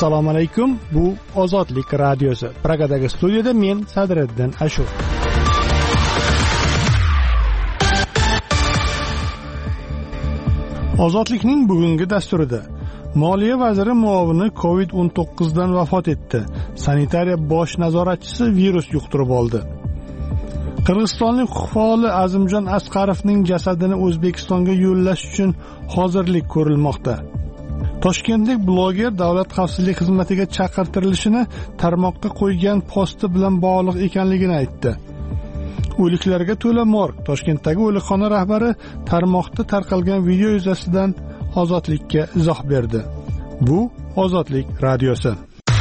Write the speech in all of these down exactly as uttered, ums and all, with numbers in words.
Assalomu alaykum. Bu Ozodlik radiosi. Pragadagi studiyada men Sadriddin Ashur. Ozodlikning bugungi dasturida Moliya vaziri muovini covid o'n to'qqiz dan vafot etdi. Sanitariya bosh nazoratchisi virus yuqtirib oldi. Qirg'izistonlik huquqboni Azimjon Asqarovning jasadini O'zbekistonga yo'llash uchun hozirlik ko'rilmoqda. Toshkentlik bloger davlat xavfsizlik xizmatiga chaqirtirilishini tarmoqqa qo'ygan posti bilan bog'liq ekanligini aytdi. O'liklarga to'la morg. Toshkentdagi o'likxona rahbari tarmoqda tarqalgan video yuzasidan Ozodlikka izoh berdi. Bu Ozodlik radiosi.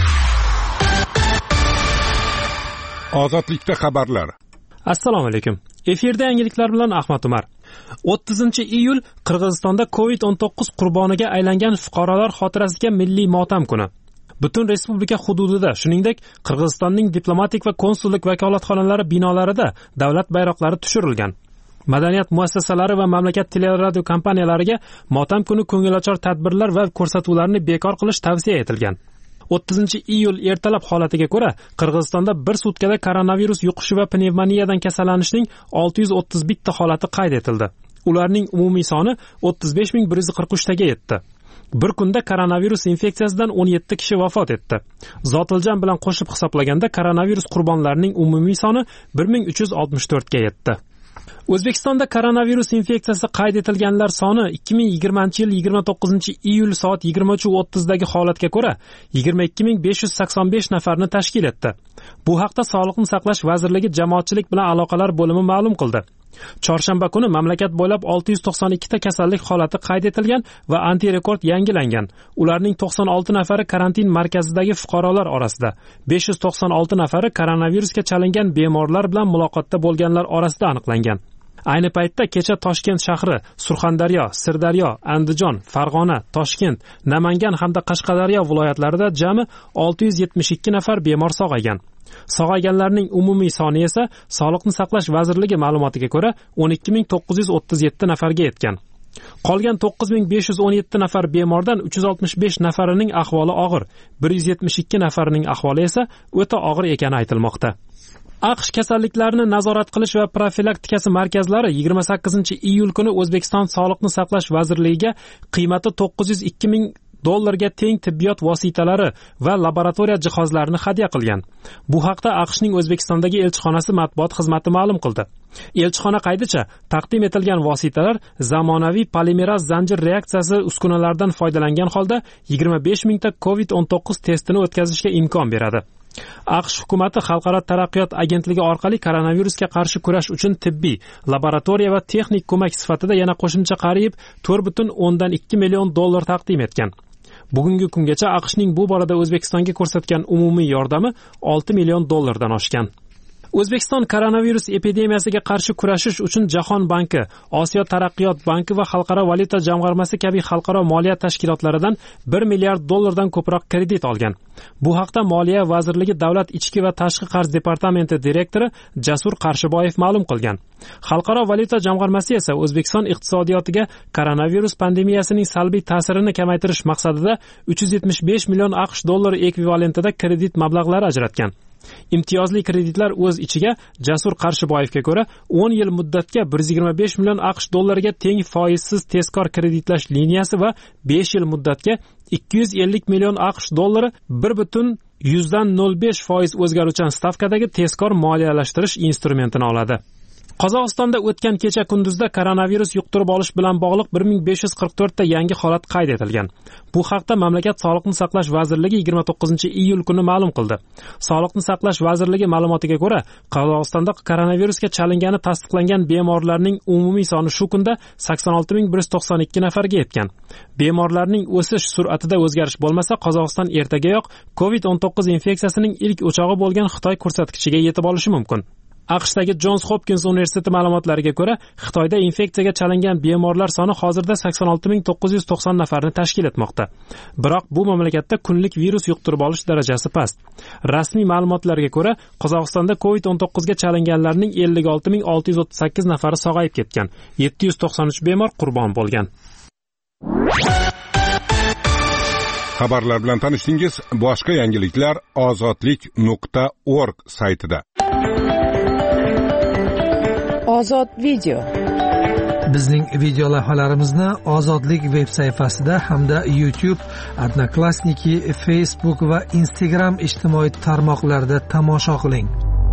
Ozodlikda xabarlar. Assalomu alaykum. Efirda yangiliklar bilan Ahmad Umar. o'ttizinchi iyul Qirg'izistonda covid o'n to'qqiz qurboniga aylangan fuqarolar xotirasiga milliy motam kuni. Butun respublika hududida, shuningdek, Qirg'izistonning diplomatik va konsullik vakolatxonalari binolarida davlat bayroqlari tushirilgan. Madaniyat muassasalari va mamlakat teleradio kompaniyalariga motam kuni ko'ngilochar tadbirlar va ko'rsatuvlarni bekor qilish tavsiya etilgan. o'ttizinchi iyul ertalab holatiga ko'ra, Qirg'izistonda bir sutkada koronavirus yuqishi va pnevmoniyadan kasallanishning olti yuz o'ttiz bir ta holati qayd etildi. Ularning umumiy soni o'ttiz besh ming bir yuz qirq uch taga yetdi. Bir kunda koronavirus infeksiyasidan o'n yetti kishi vafot etdi. Zotiljan bilan qo'shib hisoblaganda koronavirus qurbonlarining umumiy soni bir ming uch yuz oltmish to'rt ga yetdi. O'zbekistonda koronavirus infeksiyasi qayd etilganlar soni ikki ming yigirmanchi yil yigirma to'qqizinchi iyul soat yigirma uch o'ttiz dagi holatga ko'ra yigirma ikki ming besh yuz sakson besh nafarni tashkil etdi. Bu haqda Sog'liqni saqlash vazirligi jamoatchilik bilan aloqalar bo'limi ma'lum qildi. Chorshanba kuni mamlakat bo'ylab olti yuz to'qson ikki ta kasallik holati qayd etilgan va antirekord yangilangan. Ularning to'qson olti nafari karantin markazidagi fuqarolar orasida, besh yuz to'qson olti nafari koronavirusga chalingan bemorlar bilan muloqotda bo'lganlar orasida aniqlangan. Ayni paytda kecha Toshkent shahri, Surxondaryo, Sirdaryo, Andijon, Farg'ona, Toshkent, Namangan hamda Qashqadaryo viloyatlarida jami olti yuz yetmish ikki nafar bemor sog'aygan. Sog'ayganlarning umumiy soni esa Sog'liqni saqlash vazirligi ma'lumotiga ko'ra o'n ikki ming to'qqiz yuz o'ttiz yetti nafarga yetgan. Qolgan to'qqiz ming besh yuz o'n yetti nafar bemordan uch yuz oltmish besh nafarining ahvoli og'ir, bir yuz yetmish ikki nafarining ahvoli esa o'ta og'ir ekani aytilmoqda. AQSh kasalliklarni nazorat qilish va profilaktikasi markazlari yigirma sakkizinchi iyul kuni O'zbekiston Sog'liqni saqlash vazirligiga qiymati to'qqiz yuz ikki ming dollarga teng tibbiyot vositalari va laboratoriya jihozlarini hadya qilgan. Bu haqda AQShning O'zbekistondagi elchixonasi matbuot xizmati ma'lum qildi. Elchixona qaydicha, taqdim etilgan vositalar zamonaviy polimeraz zanjir reaksiyasi uskunalaridan foydalangan holda yigirma besh ming ta covid o'n to'qqiz testini o'tkazishga imkon beradi. AQSh hukumati Xalqaro taraqqiyot agentligi orqali koronavirusga qarshi kurash uchun tibbiy, laboratoriya va texnik ko'mak sifatida yana qo'shimcha qariyb to'rt butun o'ndan ikki million dollar taqdim etgan. Bugungi kungacha AQShning bu borada O'zbekistonga ko'rsatgan umumiy yordami olti million dollardan oshgan. O'zbekiston koronavirus epidemiyasiga qarshi kurashish uchun Jahon banki, Osiyo taraqqiyot banki va Xalqaro valyuta jamg'armasi kabi xalqaro moliya tashkilotlaridan bir milliard dollardan ko'proq kredit olgan. Bu haqda Moliya vazirligi Davlat ichki va tashqi qarz departamenti direktori Jasur Qarshiboyev ma'lum qilgan. Xalqaro valyuta jamg'armasi esa O'zbekiston iqtisodiyotiga koronavirus pandemiyasining salbiy ta'sirini kamaytirish maqsadida uch yuz yetmish besh million AQSh dollari ekvivalentida kredit mablag'lari ajratgan. Imtiyozli kreditlar o'z ichiga Jasur Qarshiboyevga ko'ra o'n yil muddatga bir yuz yigirma besh million AQSh dollariga teng foizsiz tezkor kreditlash liniyasi va besh yil muddatga ikki yuz ellik million AQSh dollari bir butun yuzdan nol besh foiz o'zgaruvchan stavkadagi tezkor moliyalashtirish instrumentini oladi. Qozog'istonda o'tgan kecha kunduzda koronavirus yuqtirib olish bilan bog'liq bir ming besh yuz qirq to'rt ta yangi holat qayd etilgan. Bu haqda mamlakat Sog'liqni saqlash vazirligi yigirma to'qqizinchi iyul kuni ma'lum qildi. Sog'liqni saqlash vazirligi ma'lumotiga ko'ra, Qozog'istonda koronavirusga chalingani tasdiqlangan bemorlarning umumiy soni shu kunda sakson olti ming bir yuz to'qson ikki nafarga yetgan. Bemorlarning o'sish sur'atida o'zgarish bo'lmasa, Qozog'iston ertagayoq covid o'n to'qqiz infeksiyasining ilk o'chog'i bo'lgan Xitoy ko'rsatkichiga yetib olishi mumkin. AQShdagi Johns Hopkins universiteti ma'lumotlariga ko'ra, Xitoyda infeksiyaga chalingan bemorlar soni hozirda sakson olti ming to'qqiz yuz to'qson nafarni tashkil etmoqda. Biroq bu mamlakatda kunlik virus yuqtirib olish darajasi past. Rasmiy ma'lumotlarga ko'ra, Qozog'istonda covid o'n to'qqiz ga chalinganlarning ellik olti ming olti yuz o'ttiz sakkiz nafari sog'ayib ketgan. yetti yuz to'qson uch bemor qurbon bo'lgan. Xabarlar bilan tanishdingiz. Boshqa yangiliklar ozodlik nuqta org saytida. Ozod video. Bizning video lavhalarimizni Ozodlik veb sayfasida hamda YouTube, Odnoklassniki, Facebook va Instagram ijtimoiy tarmoqlarida tomosha qiling.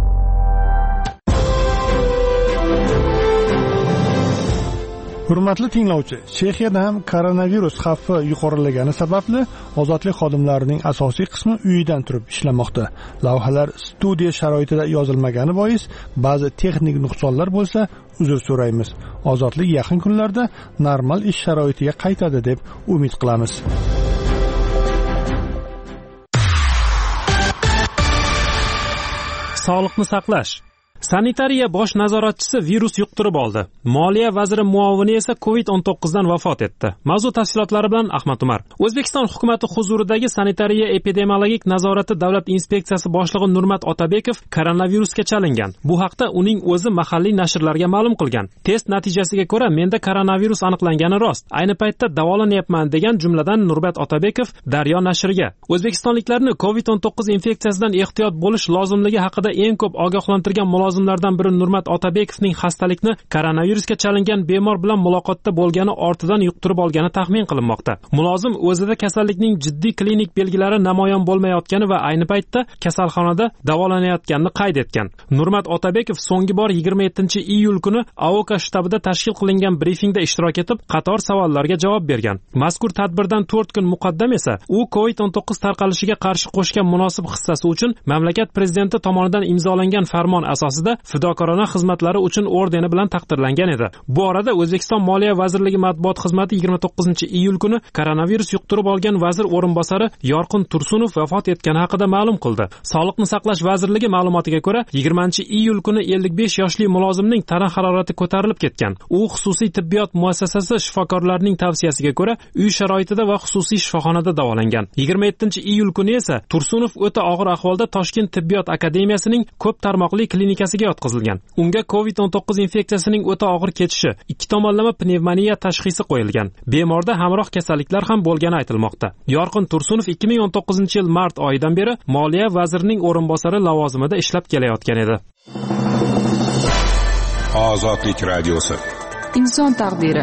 Hurmatli tinglovchi, Chexiyada ham koronavirus xavfi yuqorilagani sababli ozodlik xodimlarining asosiy qismi uyidan turib ishlamoqda. Lavhalar studiya sharoitida yozilmagani bois ba'zi texnik nuqsonlar bo'lsa, uzr so'raymiz. Ozodlik yaqin kunlarda normal ish sharoitiga qaytadi deb umid qilamiz. Sog'liqni saqlash. Sanitariya bosh nazoratchisi virus yuqtirib oldi. Moliya vaziri muovini esa covid o'n to'qqiz dan vafot etdi. Mavzu tafsilotlari bilan Ahmad Umar. O'zbekiston hukumatı huzuridagi sanitariya epidemiologik nazorati davlat inspeksiyasi boshlig'i Nurmat Otabekov koronavirusga chalingan. Bu haqda uning o'zi mahalliy nashrlarga ma'lum qilgan. Test natijasiga ko'ra menda koronavirus aniqlangani rost. Ayni paytda davolanyapman degan jumladan Nurmat Otabekov Daryo nashriga o'zbekistonliklarni covid o'n to'qqiz infeksiyasidan ehtiyot bo'lish lozimligi haqida eng ko'p ogohlantirgan mulozimlardan biri Nurmat Otabekovning xastalikni koronavirusga chalingan bemor bilan muloqotda bo'lgani ortidan yuqtirib olgani taxmin qilinmoqda. Mulozim o'zida kasallikning jiddiy klinik belgilari namoyon bo'lmayotgani va ayni paytda kasalxonada davolanayotganini qayd etgan. Nurmat Otabekov so'nggi bor yigirma yettinchi iyul kuni A O K shtabida tashkil qilingan brifingda ishtirok etib, qator savollarga javob bergan. Mazkur tadbirdan to'rt kun muqaddam esa u covid o'n to'qqiz tarqalishiga qarshi qo'shgan munosib hissasi uchun mamlakat prezidenti tomonidan imzolangan farmon asosida fidokorona xizmatlari uchun ordeni bilan taqdirlangan edi. Bu orada O'zbekiston Moliya vazirligi matbuot xizmati yigirma to'qqizinchi iyul kuni koronavirus yuqtirib olgan vazir o'rinbosari Yorqin Tursunov vafot etgani haqida ma'lum qildi. Sog'liqni saqlash vazirligi ma'lumotiga ko'ra, yigirmanchi iyul kuni ellik besh yoshli mulozimning tana harorati ko'tarilib ketgan. U xususiy tibbiyot muassasasi shifokorlarining tavsiyasiga ko'ra uy sharoitida va xususiy shifoxonada davolangan. yigirma yettinchi iyul kuni esa Tursunov o'ta og'ir ahvolda Toshkent tibbiyot akademiyasining ko'p tarmoqli klinikasiga yotqizilgan. Unga covid o'n to'qqiz infeksiyasining o'ta og'ir kechishi, ikki tomonlama pnevmoniya tashxisi qo'yilgan. Bemorda hamroh kasalliklar ham bo'lgani aytilmoqda. Yorqin Tursunov ikki ming o'n to'qqizinchi yil mart oyidan beri Moliya vazirining o'rinbosari lavozimida ishlab kelayotgan edi. Ozodlik radiosi. Inson taqdiri.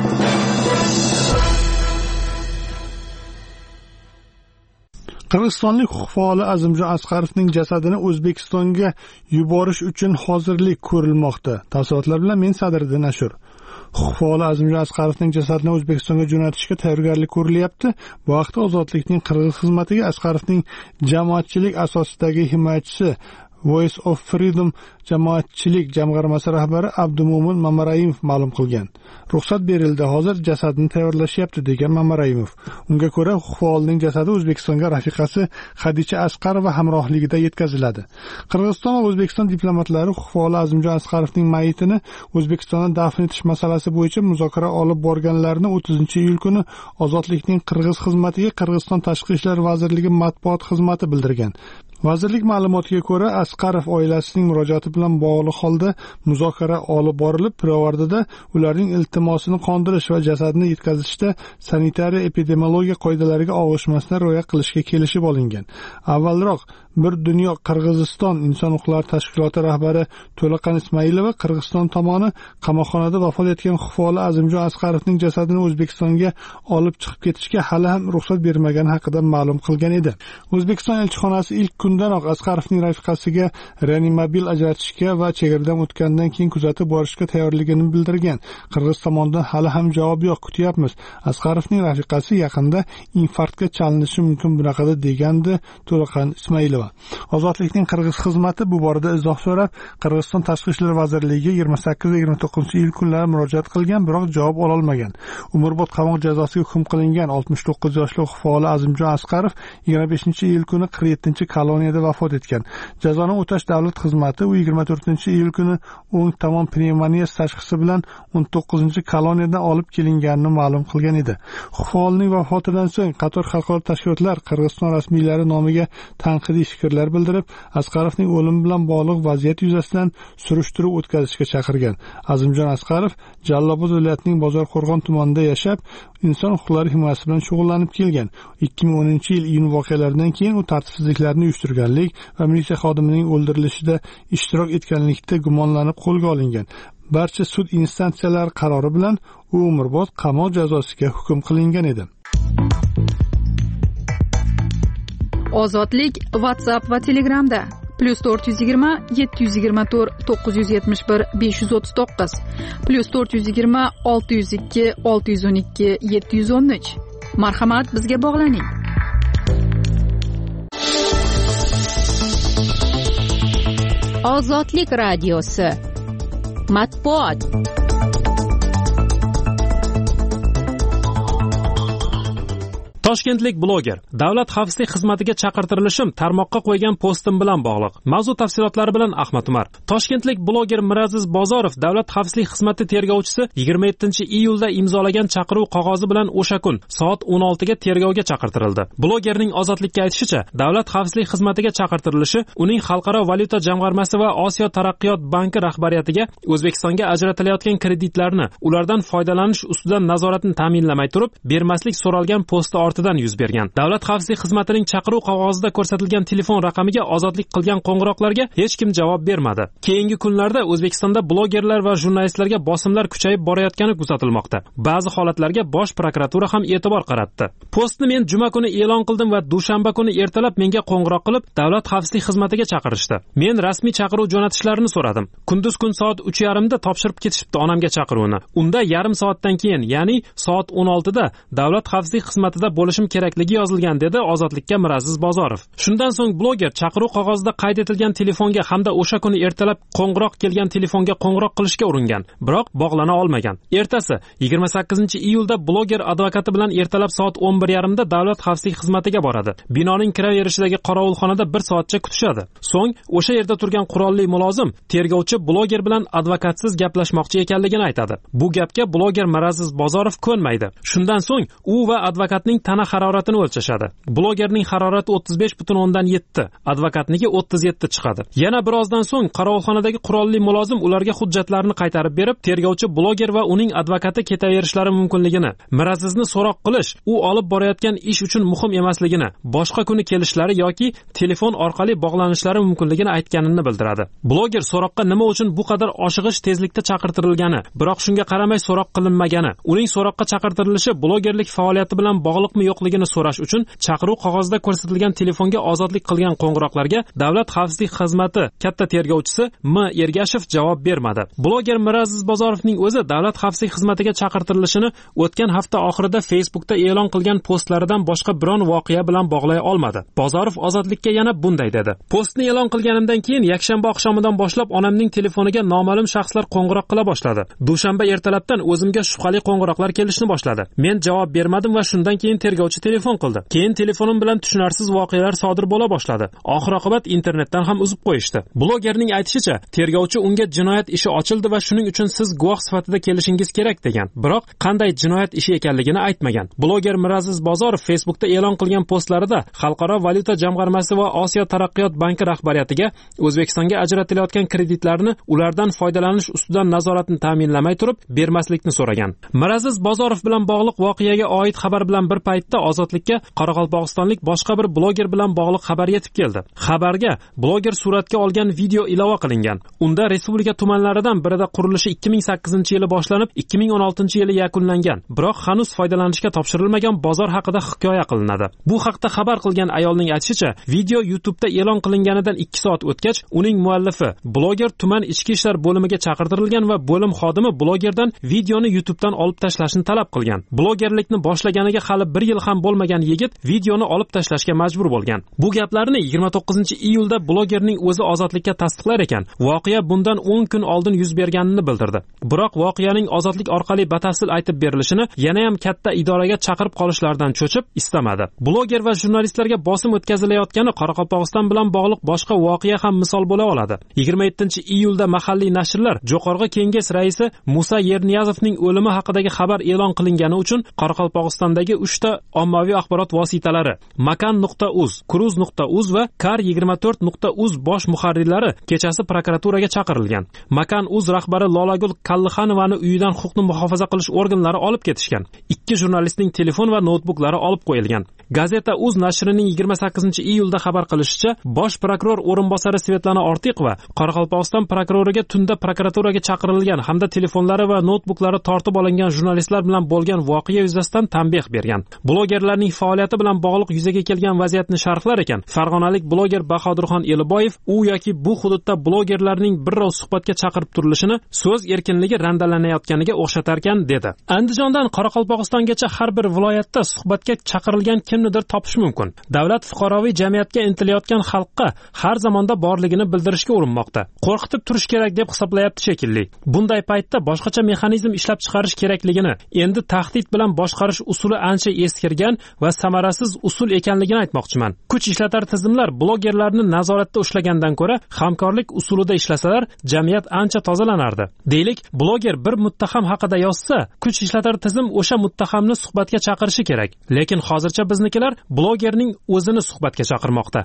Qirg'izistonlik huquq faoli Azimjon Asqarovning jasadini O'zbekistonga yuborish uchun hozirlik ko'rilmoqda. Tafsilotlar bilan men Sadriddin Ashur. Huquq faoli Azimjon Asqarovning jasadini O'zbekistonga jo'natishga tayyorgarlik ko'rilyapti. Bu haqda Ozodlikning Qirg'iz xizmatiga Asqarovning jamoatchilik asosidagi himoyachisi Voice of Freedom jamoatchilik jamg'armasi rahbari Abdumo'min Mamarayimov ma'lum qilgan. Ruxsat berildi, hozir jasadni tayyorlashyapti degan Mamarayimov. Unga ko'ra, huquq faolining jasadi O'zbekistonga rafiqasi Xadicha Asqarova hamrohligida yetkaziladi. Qirg'iziston va O'zbekiston diplomatlari huquq faoli Azimjon Asqarovning mayitini O'zbekistonda dafn etish masalasi bo'yicha muzokara olib borganlarini o'ttizinchi iyul kuni Ozodlikning Qirg'iz xizmatiga Qirg'iziston Tashqi ishlar vazirligi matbuot xizmati bildirgan. Vazirlik ma'lumotiga ko'ra, Asqarov oilasining murojaati bilan bog'liq holda muzokara olib borilib, pirovardida ularning iltimosini qondirish va jasadni yetkazishda sanitariya epidemiologiya qoidalariga og'ishmasdan rioya qilishga kelishib olingan. Avvalroq Bir dunyo Qirg'iziston inson huquqlari tashkiloti rahbari To'laqon Ismailova Qirg'iziston tomoni qamoqxonada vafot etgan huquq faoli Azimjon Asqarovning jasadini O'zbekistonga olib chiqib ketishga hali ham ruxsat bermagani haqida ma'lum qilgan edi. O'zbekiston elchixonasi ilk kundanoq Asqarovning rafiqasiga reanimobil ajratishga va chegaradan o'tgandan keyin kuzatib borishga tayyorligini bildirgan. Qirg'iz tomonidan hali ham javob yo'q, kutyapmiz. Asqarovning rafiqasi yaqinda infarktga chalinishi mumkin bunaqada degandi To'laqon Ismailova. Ozodlikning Qirg'iz xizmati bu borada izoh so'rab, Qirg'iziston Tashqi ishlar vazirligiga yigirma sakkiz va yigirma to'qqizinchi iyul kunlari murojaat qilgan, biroq javob ola olmagan. Umrbod qamoq jazosiga hukm qilingan oltmish to'qqiz yoshli huquq faoli Azimjon Asqarov yigirma beshinchi iyul kuni qirq yettinchi koloniya koloniyada vafot etgan. Jazoni o'tash davlat xizmati u yigirma to'rtinchi iyul kuni o'ng tomon pnevmoniyasi tashxisi bilan o'n to'qqizinchi koloniyadan olib kelinganini ma'lum qilgan edi. Faolning vafotidan so'ng qator xalqaro tashkilotlar Qirg'iziston rasmiylari nomiga tanqidiy fikrlar bildirib, Asqarovning o'limi bilan bog'liq vaziyat yuzasidan surishtiruv o'tkazishga chaqirgan. Azimjon Asqarov Jallobod viloyatining Bozorqo'rg'on tumanida yashab, inson huquqlari himoyasi bilan shug'ullanib kelgan. ikki ming o'ninchi yil iyun voqealaridan keyin u tartibsizliklarni uyushtirganlik va militsiya xodimining o'ldirilishida ishtirok etganlikda gumonlanib qo'lga olingan. Barcha sud instansiyalari qarori bilan u umrbod qamoq jazosiga hukm qilingan edi. Ozodlik WhatsApp va Telegramda plus to'rt yuz yigirma yetti yuz yigirma to'rt to'qqiz yuz yetmish bir besh yuz o'ttiz to'qqiz plus to'rt yuz yigirma olti yuz ikki olti yuz o'n ikki yetti yuz o'n uch. Marhamat, bizga bog'laning. Ozodlik radiosi matbuot. Toshkentlik bloger davlat xavfsizlik xizmatiga chaqirtirilishim tarmoqqa qo'ygan postim bilan bog'liq. Mavzu tafsilotlari bilan Ahmad Umar. Toshkentlik bloger Miraziz Bozorov davlat xavfsizlik xizmati tergovchisi yigirma yettinchi iyulda imzolagan chaqiruv qog'ozi bilan o'sha kun soat o'n oltiga tergovga chaqirtirildi. Blogerning ozodlikka aytishicha, davlat xavfsizlik xizmatiga chaqirtirilishi uning Xalqaro valyuta jamg'armasi va Osiyo taraqqiyot banki rahbariyatiga O'zbekistonga ajratilayotgan kreditlarni ulardan foydalanish ustidan nazoratni ta'minlamay turib, bermaslik so'ralgan posti ortidan yuz bergan. Davlat xavfsizlik xizmatining chaqiruv qog'ozida ko'rsatilgan telefon raqamiga ozodlik qilgan qo'ng'iroqlarga hech kim javob bermadi. Keyingi kunlarda O'zbekistonda blogerlar va jurnalistlarga bosimlar kuchayib borayotgani kuzatilmoqda. Ba'zi holatlarga bosh prokuratura ham e'tibor qaratdi. Postni men juma kuni e'lon qildim va dushanba kuni ertalab menga qo'ng'iroq qilib, davlat xavfsizlik xizmatiga chaqirishdi. Men rasmiy chaqiruv jo'natishlarini so'radim. Kunduz kun soat uch yarim da topshirib ketishibdi onamga chaqiruvni. Unda yarim soatdan keyin, ya'ni soat o'n oltida davlat xavfsizlik xizmatida bo'lishim kerakligi yozilgan, dedi Ozodlikka Miraziz Bozorov. Shundan so'ng bloger chaqiruv qog'ozida qayd etilgan telefonga hamda o'sha kuni ertalab qo'ng'iroq kelgan telefonga qo'ng'iroq qilishga uringan, biroq bog'lana olmagan. Ertasi yigirma sakkizinchi iyulda bloger advokati bilan ertalab soat o'n bir yarim da davlat xavfsizlik xizmatiga boradi. Binoning kiraverishidagi qorovulxonada bir soatcha kutishadi. So'ng o'sha yerda turgan qurolli mulozim tergovchi bloger bilan advokatsiz gaplashmoqchi ekanligini aytadi. Bu gapga bloger Miraziz Bozorov ko'nmaydi. Shundan so'ng u va advokatning tana haroratini o'lchashadi. Blogerning harorati o'ttiz besh butun o'ndan yetti, advokatniki o'ttiz yetti chiqadi. Yana birozdan so'ng qorovulxonadagi qurolli mulozim ularga hujjatlarni qaytarib berib, tergovchi bloger va uning advokati ketaverishlari mumkinligini, Mirazizni so'roq qilish, u olib borayotgan ish uchun muhim emasligini, boshqa kuni kelishlari yoki telefon orqali bog'lanishlari mumkinligini aytganini bildiradi. Bloger so'roqqa nima uchun bu qadar oshig'ish tezlikda chaqirtirilgani, biroq shunga qaramay so'roq qilinmagani, uning so'roqqa chaqirtirilishi blogerlik faoliyati bilan bog'liqmi yo'qligini so'rash uchun chaqiruv qog'ozida ko'rsatilgan telefonga ozodlik qilgan qo'ng'iroqlarga davlat xavfsizlik xizmati katta tergovchisi M Ergashev javob bermadi. Bloger Miraziz Bozorovning o'zi davlat xavfsizlik xizmatiga chaqirtirilishini o'tgan hafta oxirida Facebookda e'lon qilgan postlaridan boshqa biron voqea bilan bog'lay olmadi. Bozorov Ozodlikka yana bunday dedi: Postni e'lon qilganimdan keyin yakshanba oqshomidan boshlab onamning telefoniga noma'lum shaxslar qo'ng'iroq qila boshladi. Dushanba ertalabdan o'zimga shubhali qo'ng'iroqlar kelishni boshladi. Men javob bermadim va shundan keyin tergovchi telefon qildi. Keyin telefonim bilan tushunarsiz voqealar sodir bo'la boshladi. Oxir-oqibat internetdan ham uzib qo'yishdi. Blogerning aytishicha, tergovchi unga jinoyat ishi ochildi va shuning uchun siz guvoh sifatida kelishingiz kerak degan. Biroq qanday jinoyat ishi ekanligini aytmagan. Bloger Miraziz Bozorov Facebookda e'lon qilgan postlarida Xalqaro valyuta jamg'armasi va Osiyo taraqqiyot banki rahbariyatiga O'zbekistonga ajratilayotgan kreditlarni ulardan foydalanish ustidan nazoratni ta'minlamay turib, bermaslikni so'ragan. Miraziz Bozorov bilan bog'liq voqeaga oid xabar bilan bir paytda Ozodlikka Qoraqalpog'istonlik boshqa bir bloger bilan bog'liq xabar yetib keldi. Xabarga bloger suratga olgan video ilova qilingan. Unda respublika tumanlaridan birida qurilishi ikki ming sakkizinchi yili boshlanib, ikki ming o'n oltinchi yili yakunlangan, biroq hanuz foydalanishga topshirilmagan bozor haqida hikoya qilinadi. Bu haqda xabar qilgan ayolning aytishicha, video YouTube'da e'lon qilinganidan ikki soat o'tgach, uning muallifi bloger tuman ichki ishlar bo'limiga chaqirtirilgan va bo'lim xodimi blogerdan videoni YouTube'dan olib tashlashni talab qilgan. Blogerlikni boshlaganiga hali bir yil ham bo'lmagan yigit videoni olib tashlashga majbur bo'lgan. Bu gaplarni yigirma to'qqizinchi iyulda blogerning o'zi Ozodlikka tasdiqlar ekan. Voqea bundan o'n kun oldin yuz berganini bildirdi. Biroq voqeaning Ozodlik orqali batafsil aytib berilishini yana ham katta idoraga chaqirib qolishlaridan cho'chib istamadi. Bloger va jurnalistlarga bosim o'tkazilayotgani Qoraqalpog'iston bilan bog'liq boshqa voqea ham misol bo'la oladi. yigirma yettinchi iyulda mahalliy nashrlar Jo'qorg'i Kenges raisi Musa Yerniyazovning o'limi haqidagi xabar e'lon qilingani uchun Qoraqalpog'istondagi uchta ommaviy axborot vositalari makan nuqta uz, kruz nuqta uz va kar yigirma to'rt nuqta uz bosh muharrirlari kechasi prokuraturaga chaqirilgan. Makan uz rahbari Lolagul Kallixanovani uyidan huquqni muhofaza qilish organlari olib ketishgan. Ikki jurnalistning telefon va noutbuklari olib qo'yilgan. Gazeta Uz nashrining yigirma sakkizinchi iyulda xabar qilishicha, bosh prokuror o'rinbosari Svetlana Ortiqova Qoraqalpog'iston prokuroriga tunda prokuraturaga chaqirilgan hamda telefonlari va noutbuklari tortib olingan jurnalistlar bilan bo'lgan voqea yuzasidan tanbeh bergan. Blogerlarning faoliyati bilan bog'liq yuzaga kelgan vaziyatni sharhlar ekan. Farg'onalik bloger Bahodirxon Eliboyev u yoki bu hududda blogerlarning birrov suhbatga chaqirib turilishini so'z erkinligi randalanayotganiga o'xshatarkan dedi. Andijondan Qoraqalpog'istongacha har bir viloyatda suhbatga chaqirilgan kimnidir topish mumkin. Davlat fuqaroviy jamiyatga intilayotgan xalqqa har zamonda borligini bildirishga urinmoqda. Qo'rqitib turish kerak deb hisoblayapti shekilli. Bunday paytda boshqacha mexanizm ishlab chiqarish kerakligini, endi tahdid bilan boshqarish usuli ancha eskirgan va samarasiz usul ekanligini aytmoqchiman. Kuch ishlatar tizimlar blogerlarni nazoratda ushlagandan ko'ra hamkorlik usulida ishlasalar, jamiyat ancha tozalanardi. Deylik, bloger bir muttaham haqida yozsa, kuch ishlatar tizim o'sha muttahamni suhbatga chaqirishi kerak. Lekin hozircha biznikilar blogerning o'zini suhbatga chaqirmoqda.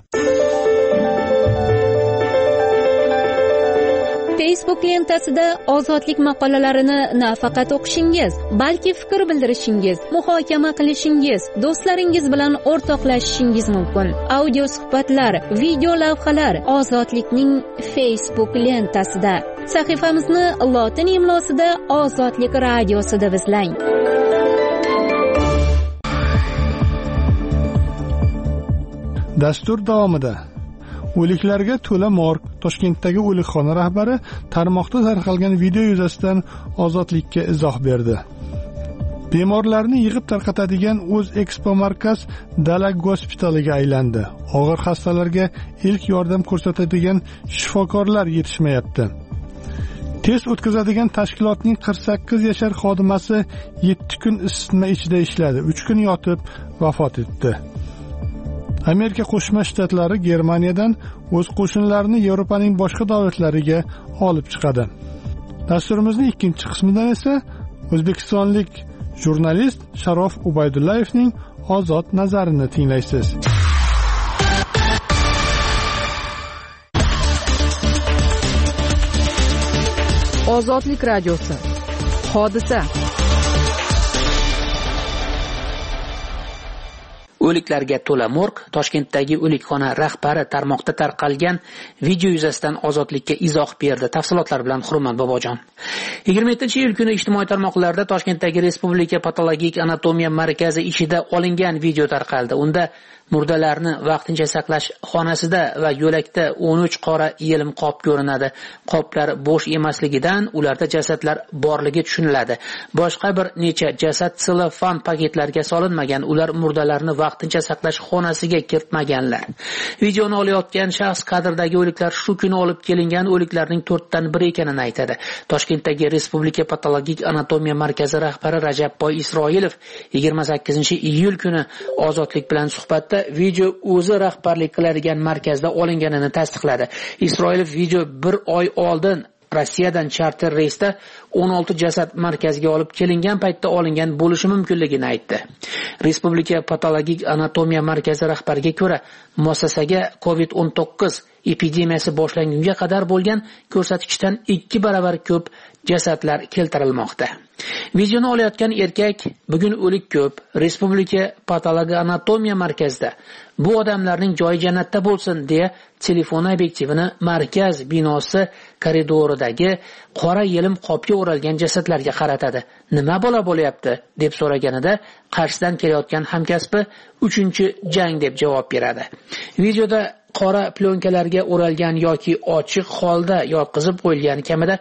Facebook lentasida ozodlik maqolalarini nafaqat o'qishingiz, balki fikr bildirishingiz, muhokama qilishingiz, do'stlaringiz bilan o'rtoqlashishingiz mumkin. Audio suhbatlar, video lavhalar Ozodlikning Facebook lentasida. Sahifamizni lotin imlosida Ozodlik radiosi deb izlang. Dastur davomida o'liklarga to'la morg Toshkentdagi o'likxona rahbari tarmoqda tarqalgan video yuzasidan Ozodlikka izoh berdi. Bemorlarni yig'ib tarqatadigan o'z ekspo markaz Dala gospitaliga aylandi. Og'ir xastalarga ilk yordam ko'rsatadigan shifokorlar yetishmayapti. Test o'tkazadigan tashkilotning qirq sakkiz yashar xodimasi yetti kun isitma ichida ishladi, uch kun yotib vafot etdi. Amerika Qo'shma Shtatlari Germaniyadan o'z qo'shinlarini Yevropaning boshqa davlatlariga olib chiqadi. Dasturimizning ikkinchi qismidan esa o'zbekistonlik jurnalist Sharof Ubaydullayevning ozod nazarini tinglaysiz. Ozodlik radiosi. Hodisa. O'liklarga to'la morg Toshkentdagi o'likxona rahbari tarmoqda tarqalgan video yuzasidan Ozodlikka izoh berdi. Tafsilotlar bilan Hurmat Bobojon. yigirma yettinchi iyul kuni ijtimoiy tarmoqlarda Toshkentdagi Respublika patologik anatomiya markazi ichida olingan video tarqaldi. Unda murdalarni vaqtincha saqlash xonasida va yo'lakda o'n uch qora yelim qop ko'rinadi. Qoplar bo'sh emasligidan ularda jasadlar borligi tushuniladi. Boshqa bir necha jasad selofan paketlarga solinmagan. Ular murdalarni vaqtincha saqlash xonasiga kiritmaganlar. Videoni olayotgan shaxs kadrdagi o'liklar shu kuni olib kelingan o'liklarning to'rtdan biri ekanini aytadi. Toshkentdagi Respublika patologik anatomiya markazi rahbari Rajabboy Isroilov yigirma sakkizinchi iyul kuni Ozodlik bilan suhbatda video o'zi rahbarlik qiladigan markazda olinganini tasdiqladi. Isroilov video bir oy oldin Rossiyadan charter reysda o'n olti jasad markazga olib kelingan paytda olingan bo'lishi mumkinligini aytdi. Respublika patologik anatomiya markazi rahbariga ko'ra, muassasaga covid o'n to'qqiz epidemiyasi boshlangunga qadar bo'lgan ko'rsatkichdan ikki baravar ko'p jasadlar keltirilmoqda. Videoni olayotgan erkak bugun o'lik ko'p Respublika patologiya anatomiya markazida. Bu odamlarning joyi jannatda bo'lsin deya telefon obyektivini markaz binosi koridoridagi qora yelim qopga o'ralgan jasadlarga qaratadi. Nima bo'la bo'lyapti deb so'raganida qarshisidan kelayotgan hamkasbi uchinchi jang deb javob beradi. Videoda qora plyonkalarga o'ralgan yoki ochiq holda yotqizib qo'yilgan kamida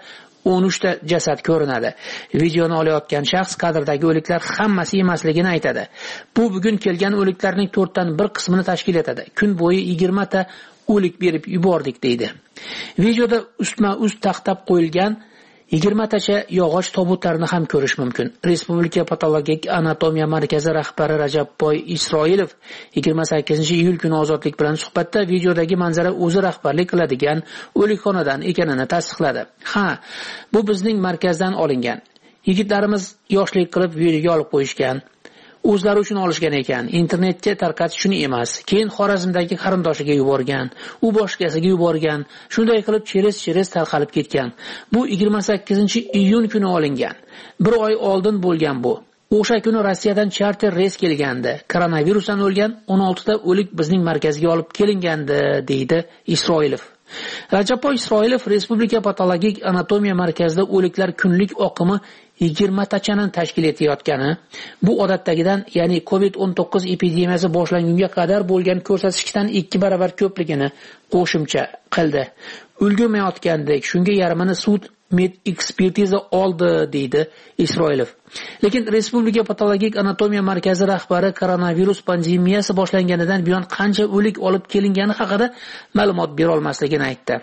o'n uchta jasad ko'rinadi. Videoni olayotgan shaxs kadrdagi o'liklar hammasi emasligini aytadi. Bu bugun kelgan o'liklarning to'rtdan bir qismini tashkil etadi. Kun bo'yi yigirma ta o'lik berib yubordik deydi. Videoda ustma-ust taxtab qo'yilgan yigirma tacha yog'och tobutlarni ham ko'rish mumkin. Respublika patologik anatomiya markazi rahbari Rajabboy Isroilov yigirma sakkizinchi iyul kuni Ozodlik bilan suhbatda videodagi manzara o'zi rahbarlik qiladigan o'likxonadan ekanini tasdiqladi. Ha, bu bizning markazdan olingan. Yigitlarimiz yoshlik qilib videoga olib qo'yishgan. O'zlari uchun olishgan ekan. Internetga tarqatish uchun emas. Keyin Xorazmdagi qarindoshiga yuborgan, u boshqasiga yuborgan. Shunday qilib cheres-cheres tarqalib ketgan. Bu yigirma sakkizinchi iyun kuni olingan. Bir oy oldin bo'lgan bu. O'sha kuni Rossiyadan charter reys kelgandi. Koronavirusdan o'lgan o'n olti ta o'lik bizning markazga olib kelingandi, deydi Isroilov. Rajabboy Isroilov Respublika patologik anatomiya markazida o'liklar kunlik oqimi yigirma tachani tashkil etayotgani, bu odatdagidan, ya'ni covid o'n to'qqiz epidemiyasi boshlangunga qadar bo'lgan ko'rsatkichdan ikki barobar ko'pligini qo'shimcha qildi. Ulgurmayotgandek, shunga yarmini sud med ekspertiza oldi, deydi Isroilov. Lekin Respublika patologik anatomiya markazi rahbari koronavirus pandemiyasi boshlanganidan buyon qancha o'lik olib kelingani haqida ma'lumot bera olmasligini aytdi.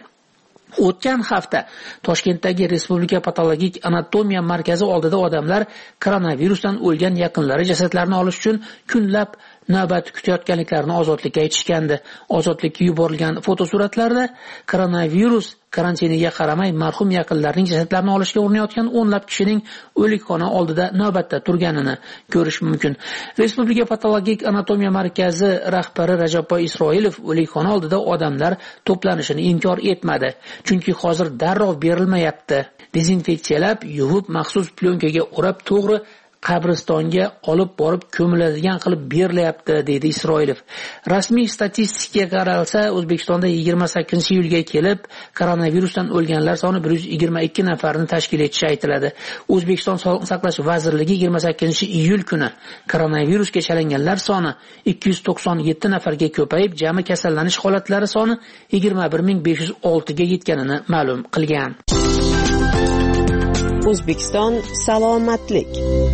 O'tgan hafta Toshkentdagi Respublika patologik anatomiya markazi oldida odamlar koronavirusdan o'lgan yaqinlari jasadlarini olish uchun kunlab navbat kutayotganliklarini Ozodlikka aytishgandi. Ozodlikka yuborilgan fotosuratlarda koronavirus karantiniga qaramay marhum yaqinlarining jasadlarini olishga urinayotgan o'nlab kishining o'likxona oldida navbatda turganini ko'rish mumkin. Respublika patologik anatomiya markazi rahbari Rajabboy Isroilov o'likxona oldida odamlar to'planishini inkor etmadi. Chunki hozir darrov berilmayapti. Dezinfeksiyalab, yuvib, maxsus plyonkaga o'rab, to'g'ri qabristonga olib borib ko'miladigan qilib berilyapti, deydi Isroilov. Rasmiy statistikaga qaralsa, O'zbekistonda yigirma sakkizinchi iyulga kelib koronavirusdan o'lganlar soni bir yuz yigirma ikki nafarni tashkil etishi aytiladi. O'zbekiston Sog'liqni saqlash vazirligi yigirma sakkizinchi iyul kuni koronavirusga chalinganlar soni ikki yuz to'qson yetti nafarga ko'payib, jami kasallanish holatlari soni yigirma bir ming besh yuz olti ga yetganini ma'lum qilgan. O'zbekiston salomatlik.